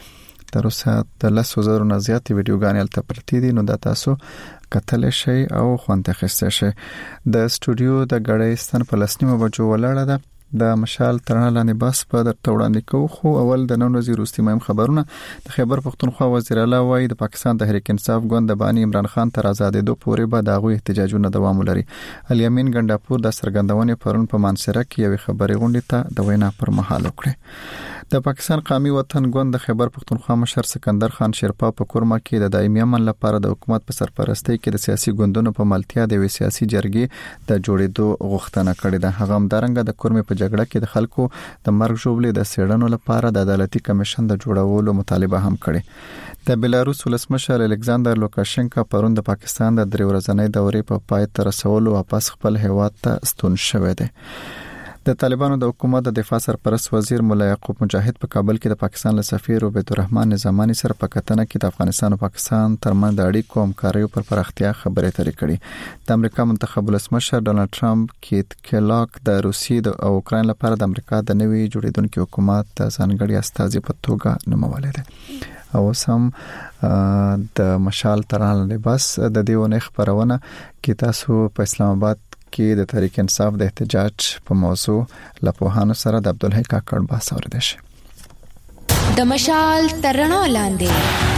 تر اوسه د 10,000 نه زیات ویډیوګانې الته پرتې دي. نو دا تاسو کتل شي او خوند اخیستل شي. د استودیو د غړې ستن په لسنیمه بجو ولاړه ده. د مشال ترانه لاندې بس په درته وړاندې کوو. خو اول د نن ورځې وروستي مهم خبرونه. د خیبر پختونخوا وزیر اعلی وایي د پاکستان تحریک انصاف ګوند د بانی عمران خان تر آزادېدو پورې به دغه احتجاجونه دوام ولري. الیمین ګنداپور د سرګندونې پرون په مانسره کې یو خبري غونډه ته د وینا پر مهال وکړه. د پاکستان قومي وطن ګوند د خیبر پختونخوا مشر سکندر خان شیرپا په کورما کې د دایمي امن لپاره د حکومت په سرپرستۍ کې د سیاسي ګوندونو په ملتیا د سیاسي جرګې د جوړېدو غوښتنه کړې ده. هغه همدارنګه د کورمې په جګړه کې د خلکو د مرګ ژوبلې د سیړنو لپاره د عدالتي کمیشن د جوړولو مطالبه هم کړې. د بلاروس ولسمشر الکساندر لوکاشنکا پرون د پاکستان د 3 ورځنۍ دورې په پای ته رسولو واپس خپل هیواد ته ستون شوی دی. د طالبانو د حکومت د دفاع سرپرست وزیر مولا یعقوب مجاهد په کابل کې د پاکستان له سفیر عبید الرحمن نظامانی سره په کتنه کې د افغانستان او پاکستان ترمنځ د اړیکو همکارۍ پر پراختیا خبرې اترې کړې. د امریکا منتخب ولسمشر ډونالد ټرمپ کیت کلاک د روسیې او اوکراین لپاره د امریکا د نوي جوړیدونکو حکومت د ځانګړي استازي په توګه نومولې ده. او سم د مشال ترانه بس د دیونه خبرونه کې تاسو په اسلام آباد کې د تحریک انصاف د احتجاج په موضوع لپوهانو سره د عبدالحی کاکړ بحث اوریدل شي. د مشال ترانه لاندې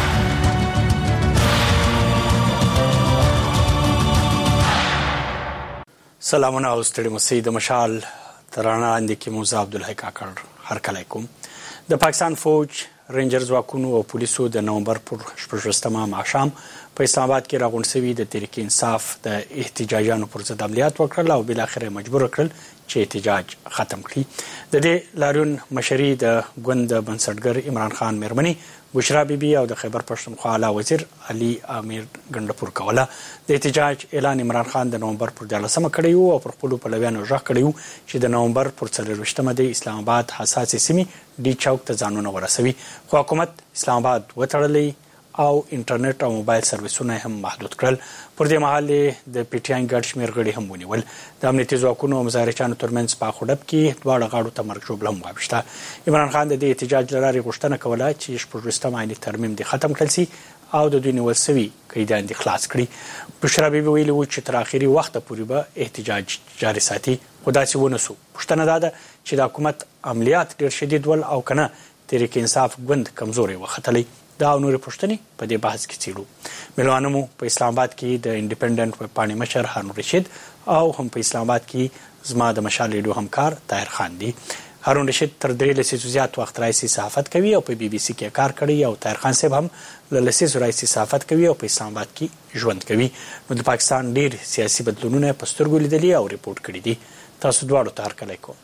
سلامونه او ستړي مسي. د مشال ترانه لاندې کې موزه عبدالحی کاکړ هر کله کوم. د پاکستان فوج رینجر ځواکونو او پولیسو د نومبر پر 14مه ماښام په اسلام آباد کې راغونډ شوي د تحریک انصاف د احتجاجانو پر ضد عملیات وکړل او بل اخر مجبور کړل چې احتجاج ختم کړي. د دې لاریون مشري د ګوند بنسټګر عمران خان میرمنی بشرا بیبي او د خیبر پښتونخوا اعلی وزیر علي امیر ګندپور کوله. د احتجاج اعلان عمران خان د نومبر پر 14مه کړی او پر خپل پلویانو ژغ کړی چې د نومبر پر 24مه د اسلام آباد حساس سیمې ډي چوک ته ځانونه ورسوي. خو حکومت اسلام آباد وتړلی او انټرنیټ او موبایل سرویسونه هم محدود کړل. پر دې مهال د پی ټی آی ګډ شمیر غړي هم ونیول. د امنیتي ځواکونو او مظاهرچیانو ترمنځ په خړب کې دواړه غاړو ته مرګ ژوبله هم واوښته. عمران خان د دې احتجاج لپاره غوښتنه کوله چې 14 آئینی ترمیم دې ختم کړل شي او د دوی نیول شوي قیدیان دې خلاص کړي. بشرا بیبي ویلي و چې تر اخري وخت پورې به احتجاج جاري ساتي. خو داسې ونه سو. پوښتنه دا ده چې د حکومت عملیات ډېر شدید ول او کنه تحریک انصاف ګوند کمزوري وختلی. دا نور پښتني په دې بحث کې چیرو ملوانمو په اسلام آباد کې د انډیپندنت ویب پاڼې مشر هارون رشید او هم په اسلام آباد کې زما د مشال ریډیو همکار طاهر خان دی. هارون رشید تر 3 لسیزو زیات وخت راځي صحافت کوي او په بي بي سي کې کار کړی او طاهر خان صاحب هم له لسیزو راځي صحافت کوي او په اسلام آباد کې ژوند کوي. نو د پاکستان ډیر سیاسي بدلونونه په سترګو لیدلي او ریپورت کړي دي. تاسو دواړو ته هر کله کوم.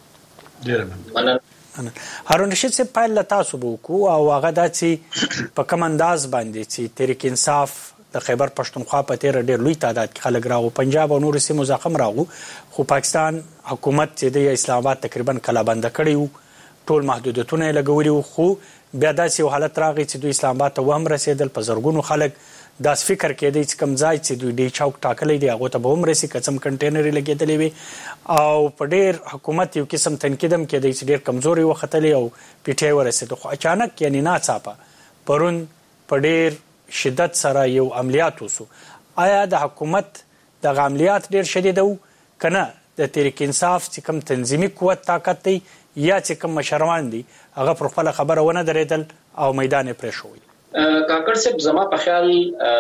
ډیر مننه. هارون رشید صاحب پایله تاسو وکړو او هغه داسې په کوم انداز باندې چې تحریک انصاف د خیبر پښتونخوا په تیر ډیر لوی تعداد کې خلک راغو پنجاب او نور سیمو زخم راغو. خو پاکستان حکومت چې د اسلام آباد تقریبا کلابند کړی ټول محدودیتونه لګولي. خو بیا داسې یو حالت راغی چې د اسلام آباد ته هم رسیدل. په زرګونو خلک داس فکر کېدی چې کم ځای چې دوی ډي چوک ټاکلې دی هغه ته به هم رسي کڅم کنټینر لګېدلې وي او په ډیر حکومت یو قسم تنقیدم کېدی چې ډیر کمزوري وختلی او پی ټی آی ورسېد. خو اچانک یعنی ناڅاپه پرون په ډیر شدت سره یو عملیات وسو. آیا د حکومت د عملیات ډیر شدید وو کنه د تحریک انصاف چې کم تنظیمي قوت طاقت دی یا چې کم مشروان دي هغه پر خپل خبره ونه درېدل او میدان پرې شوی؟ کاکړ صاحب زما په خیال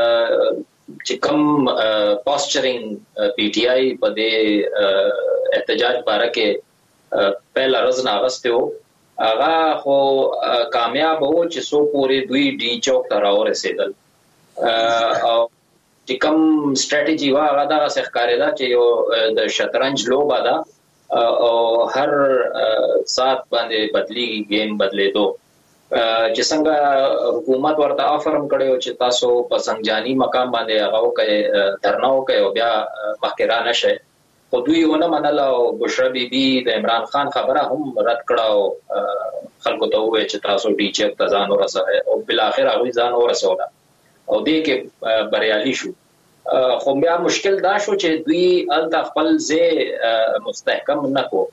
چې کوم پوسچرینګ پی ټی آی په دې احتجاج باره کې پهلا ورځ نه اغسته و هغه خو کامیاب و چې سو پورې دوی ډي چوک ته راورسېدل او چې کوم سټریټجی وا هغه دا ښکارېده چې یو د شطرنج لوبه ده او هر سات باندې بدلی گیم بدلېدو چې څنګه حکومت ورته افرم کړو چې تاسو په سنجانی مقام باندې هغه کوي درنه کوي او بیا مخکرا نشه. خو دوی ونه منل او بشرا بیبي د عمران خان خبره هم رد کړه. خلکو ته وویل چې تاسو ډي چک ته ځان ورسوي او بل اخر هغه ځان ورسول او دې کې بریالي شو. خو بیا مشکل دا شو چې دوی الته خپل ځای مستحکم نه کو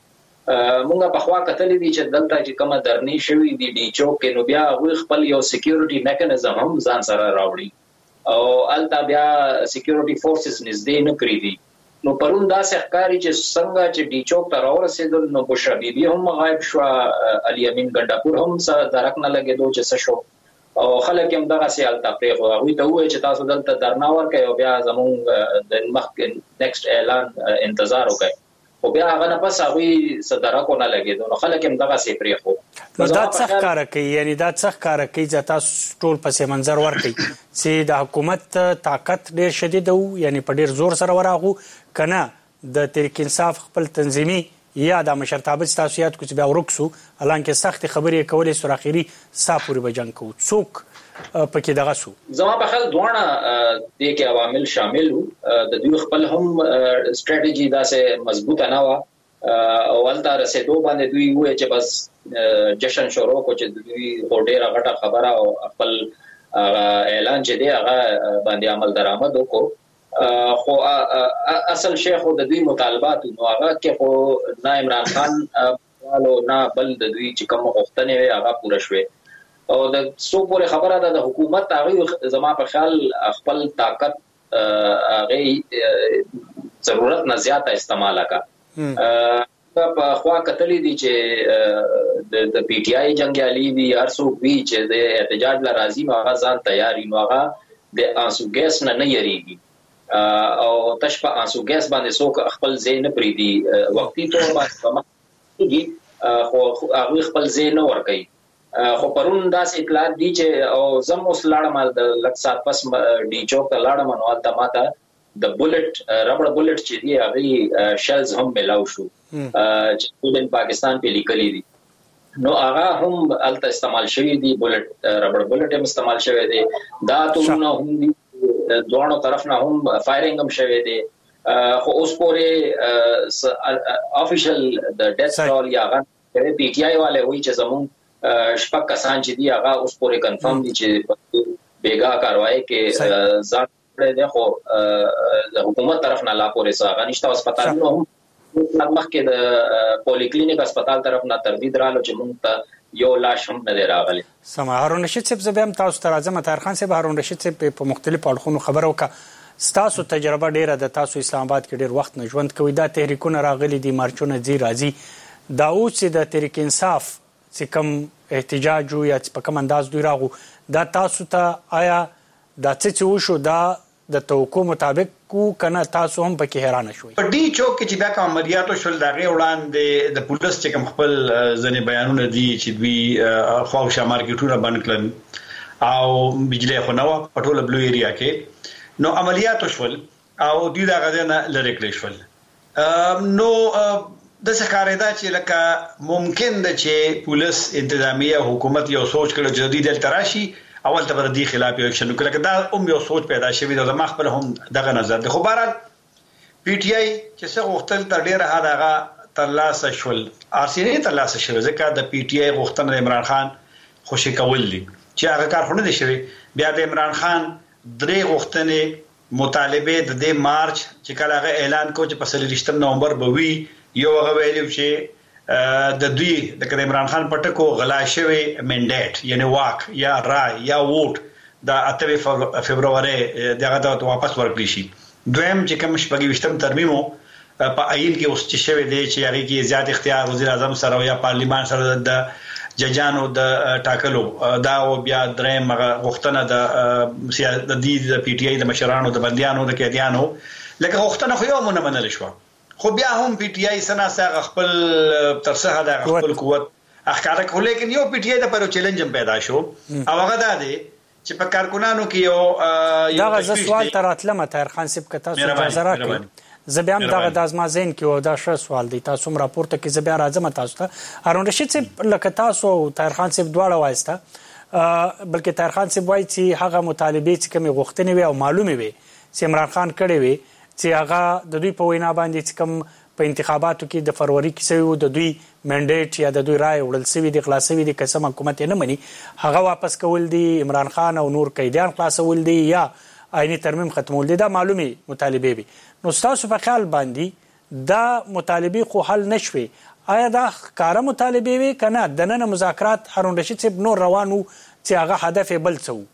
مونږه په خوا کتلې دي چې دلته چې کومه درنی شوی دي ډي چوک کې، نو بیا غوي خپل یو سکیورټي میکانیزم هم ځان سره راوړي او الته بیا سکیورټي فورسز نږدې نه کړی دي. نو پرون دا ښکاری چې څنګه چې ډي چوک ته راورسېدل نو بشرا بیبي هم غایب شو، علي امین ګنڈاپور هم سره درک نه لګېدو چې څه شو او خلک هم دغه سیال تفریح او هغه ته وایي چې تاسو دلته درنا ورکړئ او بیا زموږ د مخکې نیکسټ اعلان انتظار وکړئ او بیا هغه نه پس هغه صدرکو نه لګیدو نو خلک هم دغه سي پرې خو دا څه کار کوي، یعنی دا څه کار کوي چې تاسو ټول پسې منظر ورکړي چې د حکومت طاقت ډیر شدید وو، یعنی په ډیر زور سره وراغو کنه د تحریک انصاف خپل تنظیمي یا د مشرتابه تاسیات کوم بیا ورکسو الانکه سخت خبرې کولې سر اخیری صاحب به جنگ کو څوک پکې دغه سو زما په خیال دوه د کې عوامل شامل وو، د دوی خپل هم ستراتیژي داسې مضبوطه نه و او ولته رسیدو باندې دوی وایي چې بس جشن شروع کو چې دوی ډېره غټه خبره او خپل اعلان چې دی هغه باندې عمل درآمد وکړو. خو اصل شیخ د دوی مطالبات نو هغه کې خو نه عمران خان والو نه بل د دوی چې کوم غوښتنې وي هغه پوره شوه او د سو پورې خبره ده د حکومت هغه زما په خیال خپل طاقت هغه ضرورت نه زیاته استعمال وکړه په خوا کتلې دي چې د پی ټی آی جنگیالي وی هر څوک وی چې د احتجاج لرازي هغه ځان تیاری نو هغه د انسو ګیس نه یریږي او تشپا انسو ګیس باندې څوک خپل ځای نه پریدي وختي تور باندې خو هغه خپل ځای نه ور کوي. خو پرون داس اطلاعات دي چې او زم اوس لاړم د لک سات پس ډي چوک ته لاړم نو البته ماته د بولټ ربړ بولټ چې دی هغه شلز هم ملاو شو چې د پاکستان په لیکلي دي نو هغه هم البته استعمال شوی دی بولټ ربړ بولټ هم استعمال شوی دی دا ټول هم دوه طرف نه هم فایرینګ هم شوی دی خو اوس پورې افیشل د ډیث رول یا هغه پی ټی آی والے وایي چې زمون شپږ کسان چې دی هغه اوس پورې کنفرم دي چې بیګا کاروایی کې ځان کړی خو د حکومت طرف نه لا پورې څنګه نشته هسپتالونو هم مخکې د پولی کلینیک هسپتال طرف نه تردید رالو چې مونږ ته یو لاش هم نه راغلی. سم هارون رشید صاحب زبیم تاسو ته راځم طاهر خان صاحب هارون رشید صاحب په مختلفو اړخونو خبرو وکړه ستاسو تجربه ډیره د تاسو اسلام آباد کې ډیر وخت نه ژوند کوي دا تحریکونه راغلي دي مارچونه ځي راځي دا اوس د تحریک انصاف چې کوم احتجاج یا په کوم انداز دوی راغو دا تاسو ته آیا دا څه وشو دا د توقع مطابق کو کنه تاسو هم پکې حیران شوي په ډي چوک کې چې دا کوم عملیاتو شول دا غي وړاندې د پولیس چې کوم خپل ځنې بیانونه دي چې دوی خواوشا مارکیټونه بند کړل او بجلی خو نو په ټوله بلو ایریا کې نو عملیاتو شول او دوی دا غځنه لری کړی شول نو د سکارېدا چې لکه ممکن ده چې پولیس انتظامیه حکومت یو سوچ کړي چې د دې تراشي اول ته بردي خلاف یو اکشن وکړي دا یو سوچ پیدا شوی د مخبل هم دغه نظر ده خو بهرحال پی ټی آی چې څه غوښتل تر ډیره هغه ترلاسه شول ار سی نه ترلاسه شول ځکه د پی ټی آی غوښتنه عمران خان خوشی کول دي چې هغه کارونه دي شوی بیا د عمران خان درې غوښتنې مطالبه د دې مارچ چې کله هغه اعلان کو چې په 30 نومبر به وي یو هغه ویلو چې د دوی د عمران خان پټکو غلا شوی منډیټ یعنی واک یا رای یا ووټ د 8 فبراير دغه ته واپس ورکړي شي. دویم چې کوم شپږ وشتم ترمیمو په عین کې اوس چې شوی دی چې هغه کې زیات اختیار وزیر اعظم سره یا پارلیمان سره د ججانو د ټاکلو دا او بیا دریم غوښتنه د سیاست د پی ټی آی د مشرانو د بنديانو د قیدیانو لکه غوښتنه خو یو مونږ منل شو خو بیا هم پی ټی آی سنا سره خپل ترڅه دا خپل قوت اخکار کو لیکن یو پی ټی آی د پر چیلنج پیدا شو او هغه دا دی چې په کارکونانو کې یو دا غزه سوال تراتله متر خان سیب کته سو اجازه راکړي زبیام دا د ازمازین کې او دا ش سوال دی تاسو هم راپورته کې زبیا راځم تاسو ته هارون رشید صاحب لکه تاسو طاهر خان صاحب دواړه وایسته بلکې طاهر خان صاحب وایي چې هغه مطالبه چې کوم غوښتنې وي او معلومه وي چې عمران خان کړي وي چې هغه د دوی په وینا باندې کوم په انتخاباتو کې د فروری کې سوي د دوی منډیټ یا د دوی رائے وړل سوي د خلاصوي د قسم حکومت نه مني هغه واپس کول دي عمران خان او نور قیدیان خلاصول دي یا عیني ترمیم ختمول دي دا معلومي مطالبه وي نو تاسو په خیال باندې دا مطالبه خو حل نشوي آیا دا ښکاره مطالبې وي که نه دننه مذاکرات هارون رشید صاحب نور روان وو چې هغه هدف یې بل څه وو؟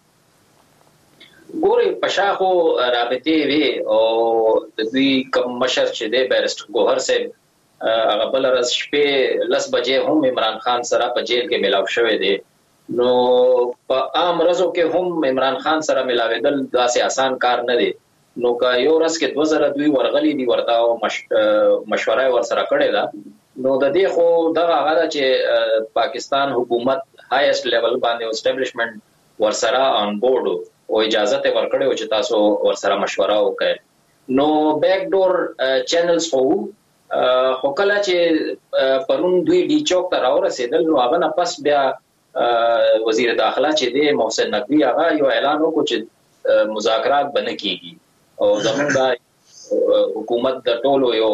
ګورې په شا خو رابطې وي او د دوی کوم مشر چې دی بیرسټر ګوهر صاحب هغه بله ورځ شپې 10 بجې هم عمران خان سره په جیل کې ملاو شوی دی. نو په عام ورځو کې هم عمران خان سره ملاوېدل داسې آسان کار نه دی. نو که یو ورځ کې 2000 دوی ورغلي دي ورته مشوره ورسره کړې ده، نو د دې خو دغه هغه ده چې پاکستان حکومت هایست لیول باندې اسټابلیشمنت ورسره آن بورډ او اجازه ته ورکړې او چې تاسو ورسره مشوره وکړئ. نو بیک ډور چینلز خو کله چې پرون دوی ډي چوک ته راورسېدل نو هغه نه پس بیا وزیر داخله چې دی محسن نقوي هغه یو اعلان وکړ چې مذاکرات به نه کیږي او زموږ د حکومت د ټولو یو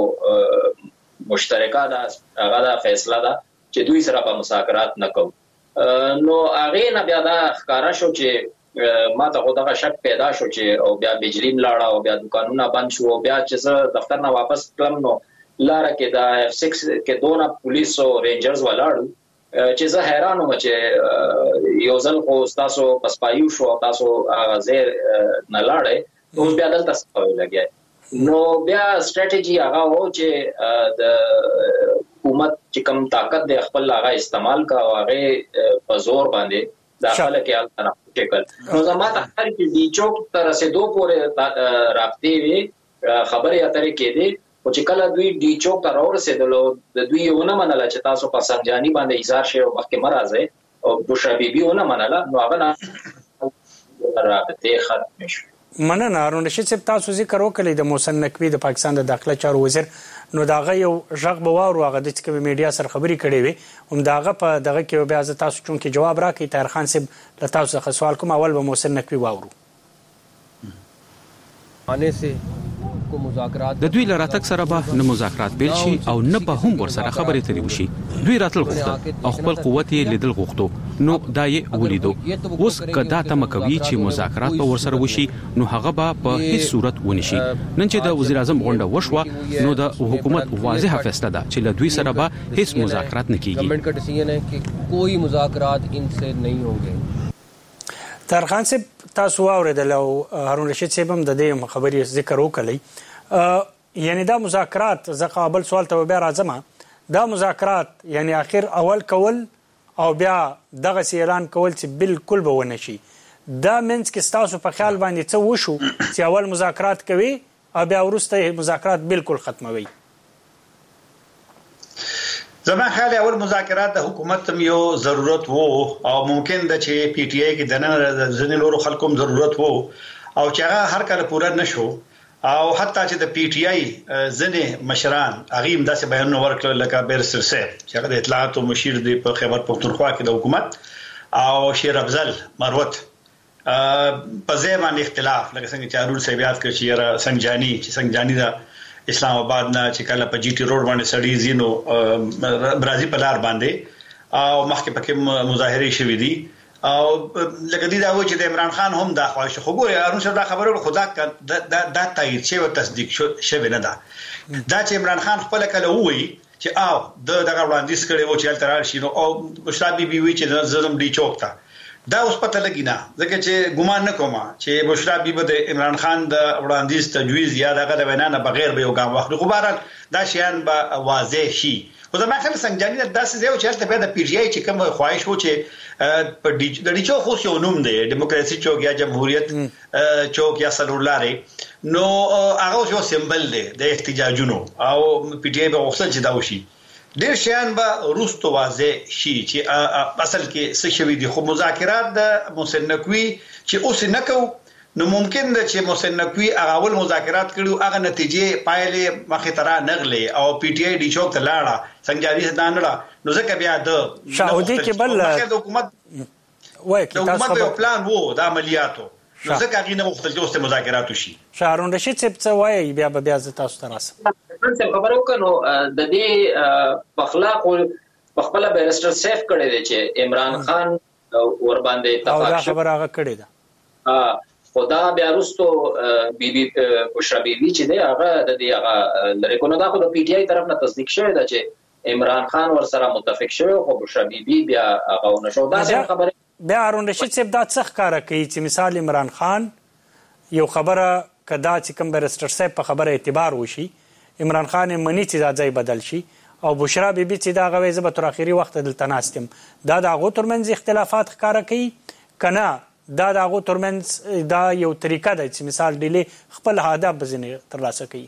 مشترکه ده هغه دا فیصله ده چې دوی سره به مذاکرات نه کوو. نو هغې نه بیا دا ښکاره شو چې ما ته خو دغه شک پیدا شو چې او بیا بجلی ملاړه او بیا دکانونه بند شو او بیا چې زه دفتر نه واپس تلم نو لاره کې دا F6 کې دونه پولیس او رینجرز ولاړو چې زه حیران وم چې یو ځل خو تاسو پسپایو شو او تاسو زیر نه لاړئ اوس بیا دلته سپایو لګیا. نو بیا سټریټجي هغه و چې د حکومت چې کوم طاقت دی خپل هغه استعمال کا او هغه په زور باندې داخله کې التنه وکړ. نو زما ته هر کې دی چوک تر رسیدو پورې رابطې وي خبرې اترې کېدې او چې کله دوی ډي چوک ته راورسېدل د دوی ونه منله چې تاسو په سنجاني باندې ایثار شئ او مخکې مه راځئ او بشرا بیبي ونه منله نو هغه نه رابطې ختمې شوې. مننه هارون رشید صاحب، تاسو ذکر وکړی د محسن نقوي د پاکستان د داخله چارو وزیر، نو د هغه یو غږ به واورو هغه د چې کومې میډیا سره خبرې کړې وې هم د هغه په دغه کې بیا زه تاسو چونکې جواب راکړئ طاهر خان صاحب له تاسو څخه سوال کوم. اول به محسن نقوي واورو. د دوی له راتګ سره به نه مذاکرات پیل شي او نه به هم ورسره خبرې اترې وشي. دوی راتل غوښتل او خپل قوت یې لیدل غوښتو نو دا یې ولیدو. اوس که دا تمه کوي چې مذاکرات به ورسره وشي نو هغه به په هیڅ صورت ونشي. نن چې د وزیر اعظم غونډه وشوه نو د حکومت واضحه فیصله ده چې له دوی سره به هیڅ مذاکرات نه کیږي. کوئی مذاکرات ان سے نہیں ہوں گے. طاهر خان صاحب تاسو واورېدل او هارون رشید صاحب هم د دې خبرې ذکر وکړی. یعنی دا مذاکرات زه قابل سوال ته بیا راځم، دا مذاکرات یعنی اخر اول کول او بیا دغه اعلان کول چې بالکل به ونه شي، دا منځ کې ستاسو په خیال باندې څه وشو چې اول مذاکرات کوي او بیا وروسته مذاکرات بالکل ختموي؟ زما خیال اول مذاکرات د حکومت یو ضرورت وو او ممکن ده چې پی ټی آی کې د نن ځینې نورو خلکو ضرورت وو او چې هغه هر کله پوره نشو او حتی چې د پی ټی آی ځینې مشران هغه هم داسې بیانونه ورکړل لکه بیرسټر صاحب چې هغه د اطلاعات او مشیر دی په خیبر پختونخوا کې د حکومت او شیر افضل مروت په ځای باندې اختلاف لکه څنګه چې هارون صاحب یاد کړ چې سنجانی دا اسلام آباد نه چې کله په جی ټی روډ باندې سړی زینو برازي په لار باندې او مخکې پکې مظاهره شوې دي او لکه دې دا و چې د عمران خان هم دا خواهش خو ګوري هارون صاحب دا خبره خدا دا تایید شوی او تصدیق شوی نه ده. دا چې عمران خان خپل کله وایي چې او دغه وړاندیز کړي و چې الترال شي نو او بشرا بیبي وی چې زم ډي چوک تا دا اوس پته لګی نه ځکه چې ګمان نه کوم چې بشرا بیبي د عمران خان د وړاندیز تجویز یا دغه د وینا نه بغیر به یو ګام وخت خو بهرحال دا شیان به واضح شي. خو زما خیال سنجانی داسې دی چې هلته به د پی ټی آی چې کوم خواهش و چې په د ډي چوک خو یو نوم دی دیموکراسي چوک یا جمهوریت چوک یا سلولارې نو هغه یو سمبل دی د احتجاجونو او پی ټی آی به وخت چې دا وشي ډیر شیان به روستو واضح شي چې اصل کې څه شوی دي. خو مذاکرات د محسن نقوي چې اوس نه کو نو ممکن ده چې محسن نقوي هغه اول مذاکرات کړو هغه نتیجې پایلې مخې ته را نغلې او پی ټی آی ډي چوک ته لاړه سنجاري ته نه نو ځکه بیا د شاودي کې بل حکومت وای کی تاسو په پلان وو د عملیاتو نو ځکه هغه نه وخت چې مذاکرات وشي. هارون رشید صاحب څه وایي بیا تاسو ته راسه خبرو کنو د دې په اخلاق او په خپل بیرسټر سیف کړی دی چې عمران خان ور باندې اتفاق شو خبره هغه کړی ده خدا بیا وروسته بیبي بشرا بیبي چې دی هغه د دې هغه لری کو نه دا خو د پی ټی آی طرف نه تصدیق شوی دا چې عمران خان ورسره متفق شوی او بشرا بیبي بیا هغه نشو دا خبره. بیا هارون رشید صاحب دا څه ښکاره کوي چې مثال عمران خان یو خبره کدا چې کوم بیرسټر صاحب په خبره اعتبار وشي، عمران خان منی چې دا ځای بدل شي او بشرا بیبي چې دا غوي زه به تر اخري وخت دلته ناستم، دا د هغو ترمنځ اختلافات ښکاره کوي کنه دا د هغو ترمنځ دا یو طریقه ده چې مثال ډیلي خپل هدف ځینې ترلاسه کوي؟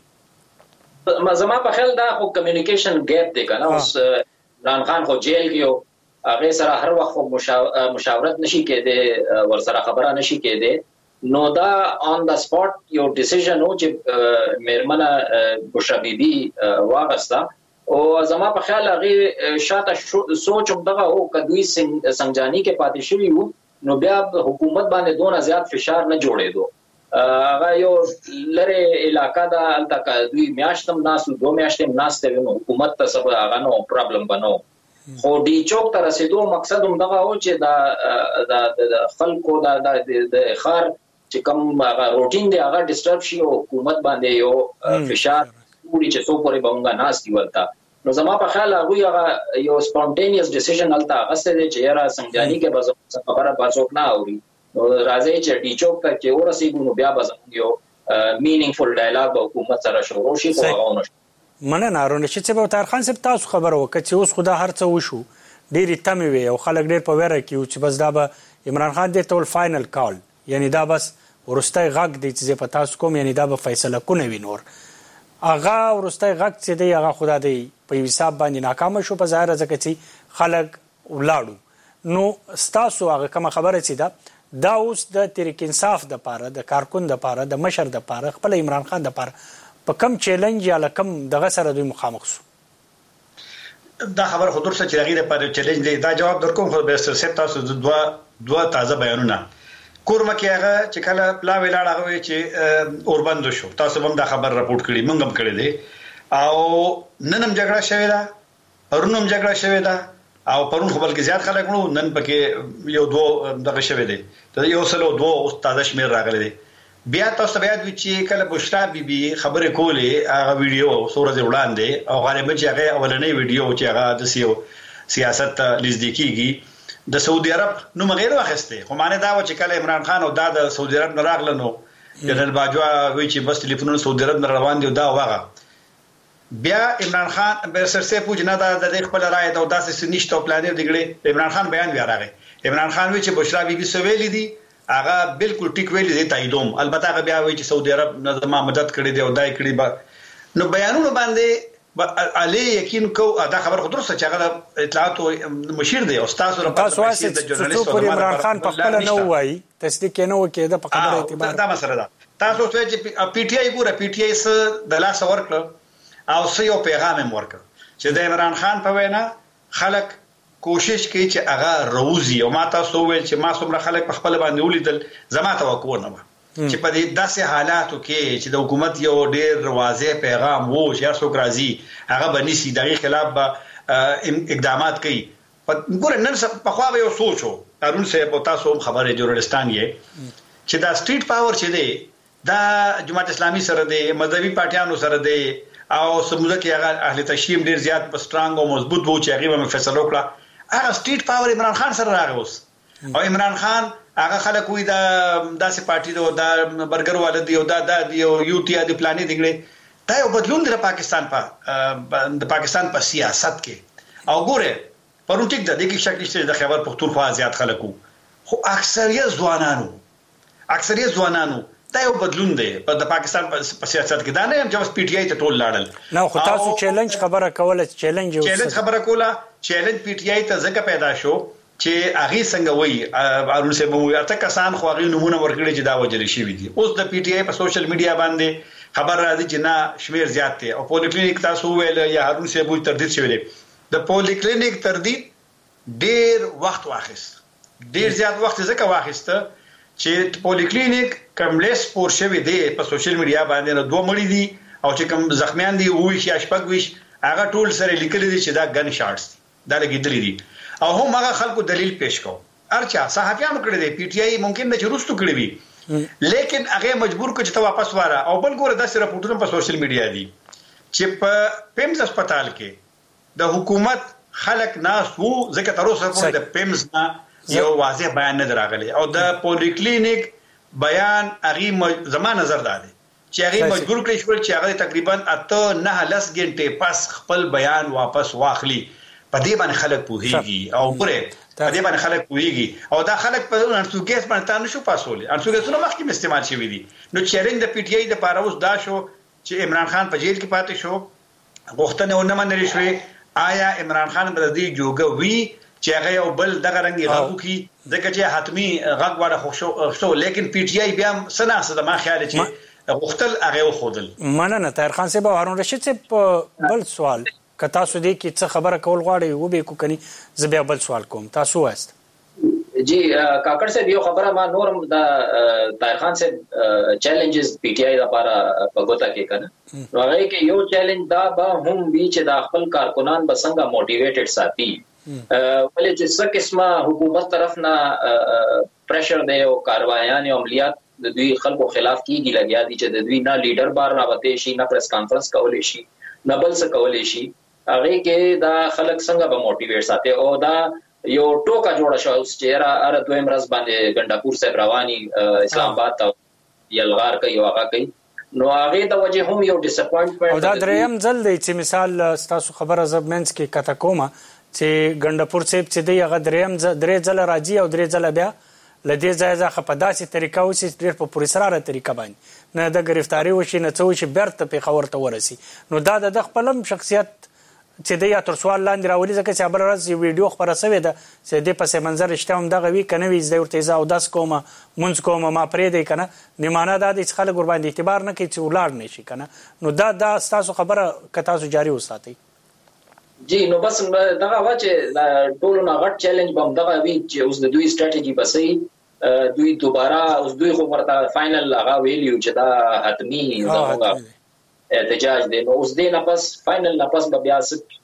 زما په خیال دا خو کمیونیکیشن ګیپ دی کنه. اوس عمران خان خو جیل کې یو هغه سره هر وخت مشاورت نشي کېده، ورسره خبره نشي کېده، نو دا آن د سپاٹ یو ډیسیژن و چې میرمنه بشرا بیبي واغسته او زما په خیال هغه شاته سوچ هم دغه او کدوی سنجانی کې پاتې شوی وو نو بیا حکومت باندې دونه زیات فشار نه جوړېدو. هغه یو لره علاقہ دا الته دوی میاشتم ناسو 2 میاشتم ناسته نو حکومت ته سبا هغه نو پرابلم بنو. خو ډی چوک ته رسیدو مقصد هم دغه و چې دا خلکو د خار چې کوم هغه روټین دی هغه ډیسټرب شي او حکومت باندې یو فشار پوری چې څو پورې بونګه ناس دی ورته. نو زما په خیال هغه یو سپونټینیوس ډیسیژن الته هغه څه دی چې یاره سمجانی کې بس خبره پاسوک نه اوري نو راځي چې ډی چوک ته کې ورسېږو نو بیا بس یو مینینګفول ډایلاګ به حکومت سره شروع شي. مننه هارون رشید صاحب او طاهر خان صاحب تاسو خبر وکړه چې اوس خدا هر څه وشو ډېرې تمې وي او خلک ډېر په ویره کې چې بس دا به عمران خان دې ټول فائنل کال یعنی دا بس ورستای غږ دی چې په تاسو کوم یعنی دا به فیصله کوي وي نور هغه ورستای غږ چې دی هغه خدا دی په حساب باندې ناکام شو په ظاهر ځکه چې خلک ولاړو. نو ستاسو هغه کوم خبره چې دا اوس د تحریک انصاف د پاره د کارکون د پاره د مشر د پاره خپل عمران خان د پاره په کم چیلنج یا لکم دغه سره دوی مخامخ شو؟ دا خبر خودر څه چې لري په چیلنج دی دا جواب درکوم خو به سر تاسو دوه تازه بیانونه کورمه کې هغه چې کله پلا ویلاړ هغه چې اوربند شو تاسو هم دا خبر راپورټ کړی مونږ هم کړی دی او ننم جګړه شوې ده پرونم جګړه شوې ده او پرون خو بلکې زیات خلک نو نن پکې یو دوه دغه شوې دي ته یو سلو دوه استاد شمیر راغلي دي. بیا تاسو بیا د چې کله بشرا بیبي خبره کولې هغه ویډیو سورځ وړاندې او غالبا چې هغه اولنې ویډیو چې هغه د سیاست لزدیکیږي د سعودي عرب نو مغیر واخسته خو معنی دا و چې کله عمران خان او د سعودي عرب نه راغله نو جنرال باجوا وی چې بس ټلیفونونه سعودي عرب نه روان دي دا واغه بیا عمران خان به سرسه پوج نه د خپل رائے دا داسې نشته پلان دی ګړي عمران خان بیان بیا راغی. عمران خان وی چې بشرا بیبي سویل دي هغه بالکل ټیک ویل دي تاییدوم البته هغه بیا وی چې سعودي عرب نه ما مدد کړې دی او دای کړې با نو بیانونه باندې علي یقین کو دا خبر خو درسته چې هغه اطلاعات مشیر دی او تاسو راپاسه د جرنالستو عمران خان په خپل نه وایي تصدیق نه وکړي د په خبره اعتبار دا مسله ده. تاسو چې پی ټی آی ګوره پی ټی آی س د لاس ورکړه او سې یو پیغام هم ورکړ چې د عمران خان په وینا خلک کوشش کوي چې هغه روزي او ما تاسو ویل چې ما څومره خلک په خپل باندې ولیدل زما توقع نه و چې په دې داسې حالاتو کې چې د حکومت یو ډېر واضح پیغام وو چې څوک راځي هغه باندې سي دغه خلاف به اقدامات کوي. ګوره نن په خوا یو سوچو هارون صاحب تاسو خبره جوړستان یې چې دا سټریټ پاور چې دی دا جماعت اسلامي سره دی مذهبي پارټیانو سره دی او سموږه کې هغه اهل تشیع ډیر زیات په سترانګ او مضبوط وو چې هغه به فیصله وکړه. هغه سټریټ پاور عمران خان سره راغی اوس او عمران خان هغه خلک وي دا داسې پارټي دو دا برګر والدي او دا یو یوټي د پلانې دیګړي دا یو بدلون دی د پاکستان په سیاست کې او ګوره پرون ټیک ده د کې شک نشته د خیبر پختونخوا زیات خلکو خو اکثریت ځوانانو دا یو بدلون دی په پاکستان په سیاست کې دا نه هم چې پی ټی آی ته ټول لاړل نو خو تاسو چیلنج خبره کوله چیلنج خبره کوله چیلنج پی ټی آی ته ځکه پیدا شو چې هغه څنګه وایي هارون صاحب وایي اته کسان خو هغه نمونه ورکړي چې دا وجل شي دي. اوس د پی ټی آی په سوشل میډیا باندې خبر راځي چې نه شمیر زیات دي او پولیکلینیک تاسو ویل یا هارون صاحب وایي تردید شوی دی د پولیکلینیک تردید ډیر وخت واخیست ډیر زیات وخت ځکه واخیسته چې پولیکلینیک کملیس پور شوی دی په سوشل میډیا باندې نو دوه مړي دي او چې کوم زخمیان دي وې شي اشپک ویش هغه ټول سره لیکل دي چې دا ګن شاټس دا لګیدلې دي او هم هغه خلکو دلیل پیش کو ارچا صحافیانو کړی دی پی ټی آی ممکن نه چروستو کړی وي لیکن هغه مجبور کړ چې ته واپس واره او بل ګوره داسې راپورټونه په سوشل میډیا دي چې په پیمز هسپتال کې د حکومت خلک ناس وو ځکه تر اوسه پورې د پیمز نه یو واضح بیان نه راغلی او د پولیکلینیک بیان هغه زما نظر ده چې هغه مجبور کړی شو چې هغه تقریبا 8-9 غنټې پس خپل بیان واپس واخلي. په دې باندې خلک پوهیږي او پوره په دې باندې خلک پوهیږي او دا خلک په انسوګیس باندې تاسو شو پاسولې انسوګیسونه مخکې استعمال شوی دي. نو چیرنګ د پی ټی آی د پاره اوس دا شو چې عمران خان په جیل کې پاتې شو غوښتنه ونه منل شوې. آیا عمران خان بر دې جوګه وی چې هغه یو بل دغه رنګي غاکو کی ځکه چې حتمی غاک واړه خو لیکن پی ټی آی بیا سنا سره ما خیال چې غختل هغه خودل. مننه طاهر خان صاحب. هارون رشید صاحب بل سوال کتا سو دې کې څه خبره کول غواړي و به کو کني زبیا بل سوال کوم تاسو واست. جی کاکړ صاحب یو خبره ما نورم د طاهر خان صاحب چیلنجز پی ټی آی لپاره په ګوتا کې کنه نو هغه کې یو چیلنج دا به هم وی چې د خپل کارکونان بسنګه موټیویټډ ساتي ولې چې څه قسمه حکومت طرف نه پریشر دی او کاروایان او عملیات د دوی خلکو خلاف کیږي لګیا دي چې د دوی نه لیډر بار راوته شي نه پریس کانفرنس کولای شي نه بل څه کولای شي. هغه کې دا خلک څنګه به موټیویټ ساتي او دا یو ټوکا جوړه شو چې اره دویم ورځ باندې ګنداپور صاحب رواني اسلام آباد ته یلغار کوي او هغه کوي نو هغه د وجه هم یو ډیساپوینټمنت او دا دریم ځل دی چې مثال تاسو خبره زبمنس کې کته کومه چې ګنداپور صاحب چې دی هغه درې ځله راځي او درې ځله بیا لدې ځای ځخه په داسې طریقه وسی ډېر په پولیسراره طریقه باندې نه د گرفتاری وشي نه څه وشي بیرته په خبر ته ورسی. نو دا د خپلم شخصیت چې د یا تر سوال لاندې راولي ځکه چې بل ورځ ویډیو خبره شوې ده چې د پس منظر اشته هم دغه وی کنه وی زده ورته ځاو 10 کومه مونږ کومه ما پرې دی کنه نیمانه د دې خلک ور باندې اعتبار نه کوي چې ولار نشي کنه. نو دا تاسو خبره ک تاسو جاری وساتئ. جی نو بس دغه واچ ټول نه غټ چیلنج بم دغه وی چې اوس د دوی سټریټجی بسې دوی دوباره اوس دوی خو ورته فائنل هغه ویلیو چې دا حتمی زموږه احتجاج دی نو اوس دې نه پس فائنل نه پس بیا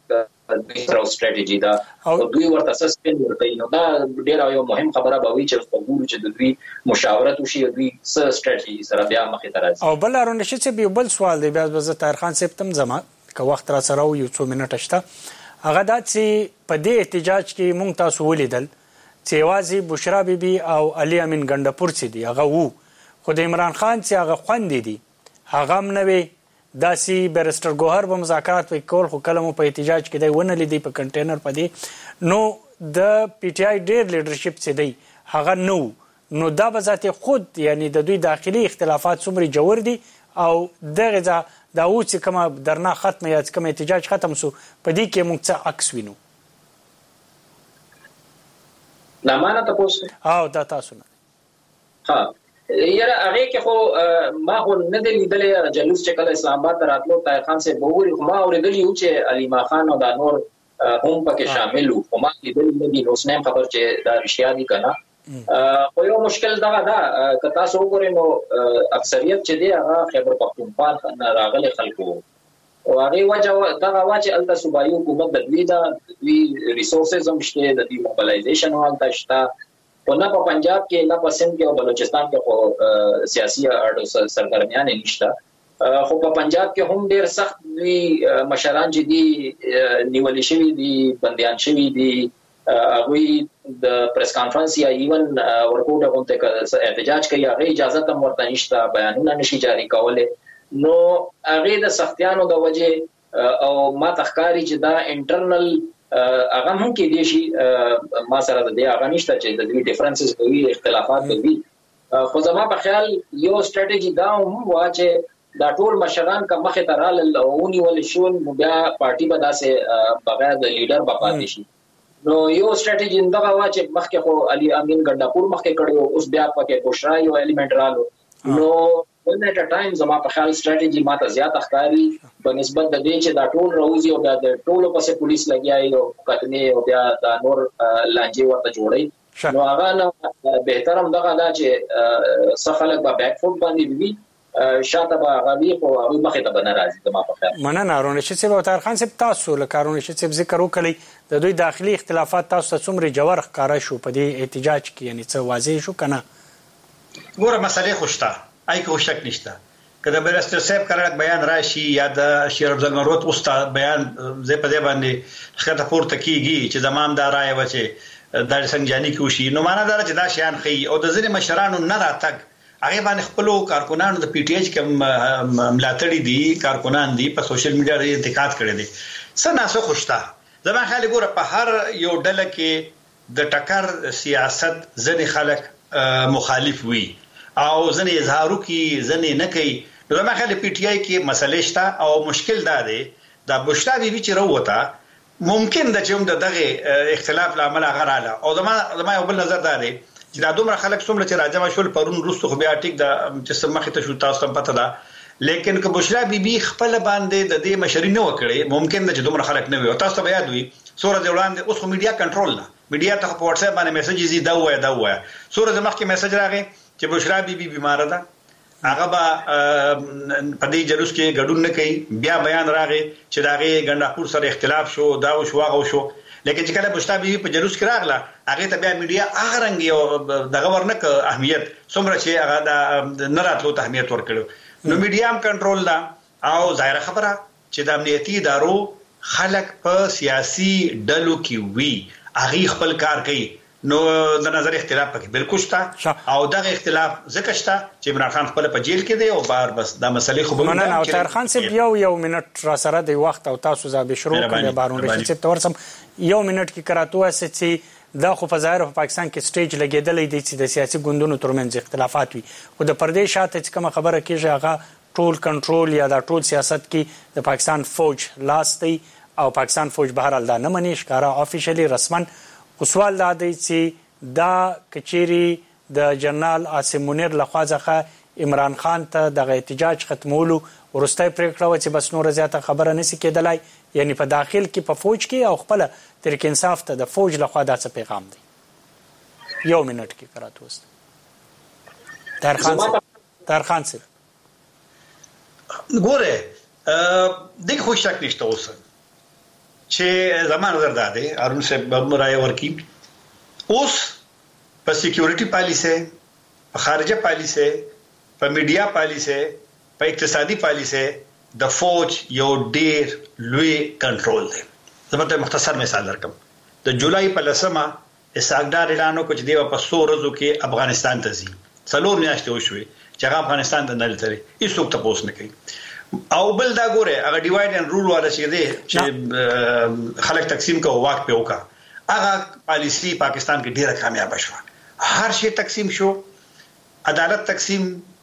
دوی تر سټریټجی دا او دوی ورته سسپند ورته نو دا ډیر یو مهم خبره به وي چې په ګورو چې دوی مشاورت وشي دوی سټریټجی سره بیا مخې ته راځي. او بل ارون شي چې بل سوال دی بیا زه طاهر خان صاحب تم زما که وخت را سره یو څو منټه شته هغه دا چې په دې احتجاج کې مونږ تاسو ولیدل چې یوازې بشرا بیبي او علي امین ګنداپور چې دی هغه وو خو د عمران خان چې هغه خوندې دي هغه هم نه وي داسې بیرسټر ګوهر به مذاکرات وکول خو کله مو په احتجاج کې دی ونه لیدي په کنټینر په دی نو د پی ټی آی ډېر لیډرشپ چې دی هغه نو دا به ذات خود یعنی د دوی داخلي اختلافات څومره جوړ دي او دغه دا و چې کومه درنا ختمه یا کوم احتجاج ختم سو په دې کې موږ څه عکس وینو. لا معنا تاسو او دا تاسو نه ها یاره هغه کې خو ما خو نه دی لیدلې جلوس چې کله اسلام آباد راتلو طاهر خان سے بووري خو ما اورېدلی و چې علي ما خان او دا نور هم پکې شامل وو خو ما لیدلې نه دي نو سنم خبر چې دا رښتیا دي کنه خو یو مشکل دا که تاسو وګورئ نو اکثریت چې دی هغه خیبر پختونخوا نه راغلي خلکو او هغه وجه دا چې الته صوبایي حکومت د دوی ریسورسز هم شته د دوی موبلایزیشن هم الته شته او نه په پنجاب کې نه په سند کې او بلوچستان کې خو سیاسي اړو سرګرمیان نشته خو په پنجاب کې هم ډېر سخت دوی مشران چې دي نیول شوي دي بنديان شوي دي هغه د پریس کانفرنس یا ایون ورکوټه کومته احتجاج کوي هغه اجازه تم ورته نشته بیانونه نشي جاری کوله نو هغه د سختیانو د وجه او ما تخکاری چې دا انټرنل هغه هم کې دي شي ما سره د دې هغه نشته چې د دې ډیفرنسز کوي اختلافات کوي خو زما په خیال یو سټریټجی دا هم واچې دا ټول مشران کا مخه ترال اونی ول شون بیا پارټي به داسې بغیر د لیډر بپاتې شي نو یو سټریټجی دا وا چې مخکې خو علي امین ګنداپور مخکې کړو اوس بیا پکې بشرا یو الیمنٹ رالو نو ون ایٹ ا ټایم زما په خیال سټریټجی ماته زیات ښکاری په نسبت د دې چې دا ټول روزي او د ټولو پسې پولیس لګیاي او کتنې او بیا دا نور لانجې ورته جوړي نو هغه نه بهترم دغه دا چې سفلک په بیک فوټ باندې وي شاته به غوي خو هغه مخه ته بنه راځي زما په خیال مننه هارون رشید صاحب او طاهر خان صاحب تاسو له هارون رشید صاحب ذکر وکړي د دوی داخلي اختلافات تاسو ته څومره جوړ ښکارا شو په دې احتجاج کې یعنی څه واضح شو کنه ګوره مسلې خوشته آی کو شک نشته کله بیرستر صاحب کړه بیان راشي یا د شیر افضل مروت استاد بیان زه په دې باندې خطه پورته کیږي چې زمام دا رائے وچه د سنجانی کې وشي نو معنا دا چې دا شیان خي او د ځینې مشرانو نه راتګ هغه باندې خپل کارکونانو د پی ټی ایچ کوم ملاتړي دي کارکونان دي په سوشل میډیا ری انتقاد کړي دي سناسو خوشتا زما خیال ګوره په هر یو ډله کې د ټکر سیاست ځنې خلک مخالف وي او ځنې اظهارو کې ځنې نه کوي نو زما خیال پی ټی آی کې مسلې شته او مشکل دا دی دا بشرا بیبي چې وروته ممکن د چوم دغه اختلاف لامل غراله او زما یو بل نظر دا دی چې دا دومره خلک څومره چې راځم شول پرون روستو خو بیا ټیک دا چې سمخه ته شو تاسو ته پته ده لیکن که بشرا بیبي خپل باندې د دې مشري نه وکړي ممکن د چې دومره خلک نه وي او تاسو ته یاد وي سورہ وړاندې اوس خو میډیا کنټرول نه میډیا ته په واتس اپ باندې میسج زی دا وای سورہ مخکې میسج راغی چې بشرا بیبي بیمار ده هغه به په دې جلوس کې ګډون نه کوي بیا بیان راغی چې داغه ګنداپور سره اختلاف شو دا شو هغه شو لیکن چې کله بشرا بیبي په جلوس کې راغله هغه ته بیا میډیا هغه رنګ یو دغه ورنک اهمیت څومره چې هغه نه راتلو ته اهمیت ورکړو نو میډیا هم کنټرول دا او ظاهر خبره چې د امنیتي ادارو خلک په سیاسي ډلو کې وی هغه خپل کار کوي نو د نظر اختلاف پکې بالکل شته او دغه اختلاف ځکه شته چې عمران خان خپل په جیل کې دی او بار بس د مسلې خو مننه او طاهر خان صاحب یو منټ را سره د وخت او تاسو زابه شروع کړئ بارون رشید صاحب تورسم یو منټ کې کراتو اسه چې دا خو په ظاهر په پاکستان کې سټیج لګیدلې دي چې د سیاسي ګوندونو ترمنځ اختلافات وي خو د پردیش شاته چې کوم خبره کیږي هغه ټول کنټرول یا د ټول سیاست کې د پاکستان فوج لاستي او پاکستان فوج بهر الله نه مني ښکارا افیشلی رسمن سوال دا دی چې دا کچيري د جنرال عاصم منیر لخوا ځخه عمران خان ته د احتجاج ختمولو ورستۍ پریکړه و چې بس نور زیاته خبره نسی کېدلای یعنی په داخل کې په فوج کې او خپل تحریک انصاف ته د فوج لخوا دا څه پیغام دی یو منټ کې کراتو است طاهر خان صاحب ګوره دغه خو شک نشته اوس چې زمان نظر داده ارون صاحب برای ورکی اوس په سکیورټي پالیسي په خارجه پالیسي په میډیا پالیسي په اقتصادي پالیسي د فوج یو ډیر لوی کنټرول دی زموږ مختصر مثال درکم د جولای په لسمه اساګدار اعلان وکړ چې د په 100 ورځو کې افغانستان ته ځي څلور میاشتې وشوي چې هغه افغانستان ته نه لري هیڅوک تاسو نه کوي او بل دا ګوره هغه ډیوایډ اند رول والا چې دی چې خلک تقسیم کوو واک په وکا هغه پالیسی پاکستان کې ډیره کامیاب شو هر شی تقسیم شو عدالت تقسیم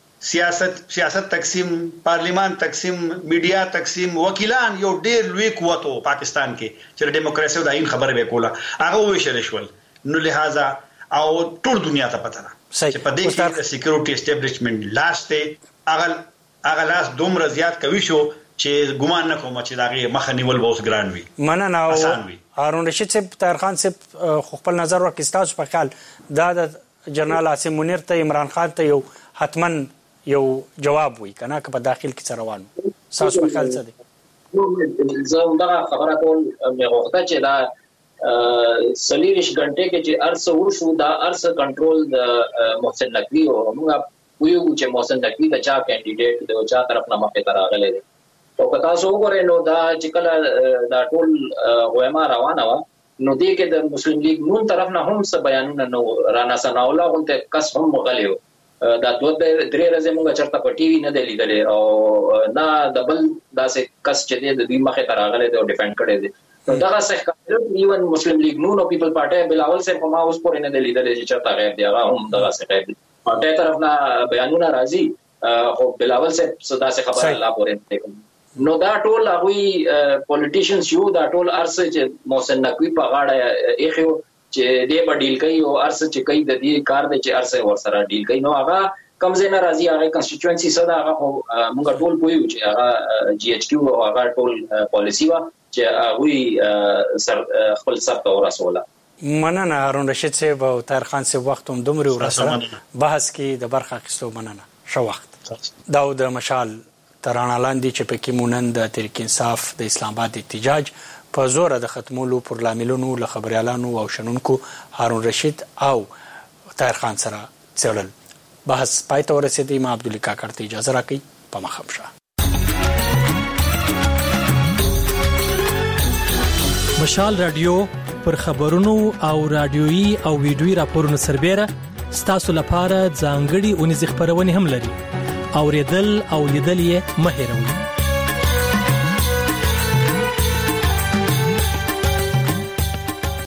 سیاست تقسیم پارلیمان تقسیم میډیا تقسیم وکیلان یو ډیر لوی قوت وو پاکستان کې چې دیموکراسي او د عین خبره وکوله هغه وشل شول نو لہذا او ټول دنیا ته پته ده چې په دې کې سکیورټي اسټابلیشمنت لاسته هغه لاس دومره زیات کوي شو چې ګمان نه کوم چې داغه مخه نیول به اوس ګران وي مننه او هارون رشید صاحب طاهر خان صاحب خپل نظر ورکستاس په خیال دا د جنرال عاصم منیر ته عمران خان ته یو حتمن یو جواب وي کنه که په داخل کې روان ساس په خیال څه دي زه دا خبره کول مې غوښته چې دا سلیریش غنټه کې چې ارس ورشو دا ارس کنټرول د محسن نقوی او موږ ویو چې محسن نقوی د چا کینډیډیټ د چا طرف نه مخه تر راغلی دی او که تاسو وګورئ نو دا چې کله دا ټول غوېما روانه و نو دې کې د مسلم لیگ نون طرف نه هم څه بیانونه نو رانا سناولا غونته کس هم مغلیو دا دوه درې ورځې موږ چرته په ټي وي نه دی لیدلې او نه د بل داسې کس چې د دې مخه تر راغلی دی او ډیفند کړی دی نو دا څه ایون مسلم لیگ نون او پیپل پارټي بلاول سره په ما اوس پورې نه دی لیدلې چې چرته غیر دی هغه هم دا څه غیر دی پارټي طرف نه بیانونه راځي خو بلاول سره صدا څه خبر الله پورې نو دا ټول هغه پولیټیشنز یو دا ټول ارسه چې محسن نقوی په غاړه ایخو چې دې په ډیل کوي او ارسه چې کوي د دې کار دی چې ارسه ور سره ډیل کوي نو هغه کمزې نه راځي هغه کنسټیټوئنسي صدا هغه موږ ټول پویو چې هغه جی ایچ کیو او هغه ټول پالیسی وا چې هغه خپل سخت او رسوله مننه هارون رشید صاحب او طاهر خان صاحب وخت هم دومره ورسره بحث کې د برخه اخیستو مننه شو وخت داود مشال ترانه لاندې چې پکې مونن د تحریک انصاف د اسلام آباد احتجاج په زور د ختمولو پر لاملونو له خبريالانو او شنونکو هارون رشید او طاهر خان سره څېړل بحث پای ته ورسېدی ما عبدالله کاکړ ته اجازه راکړئ په مخه شه. مشال رادیو پر خبرونو او رادیويي او ویډیويي راپورونو سربېره ستاسو لپاره ځانګړي اونیزې خبرونه هم لري. اوریدل او لیدل یې مه هېروئ.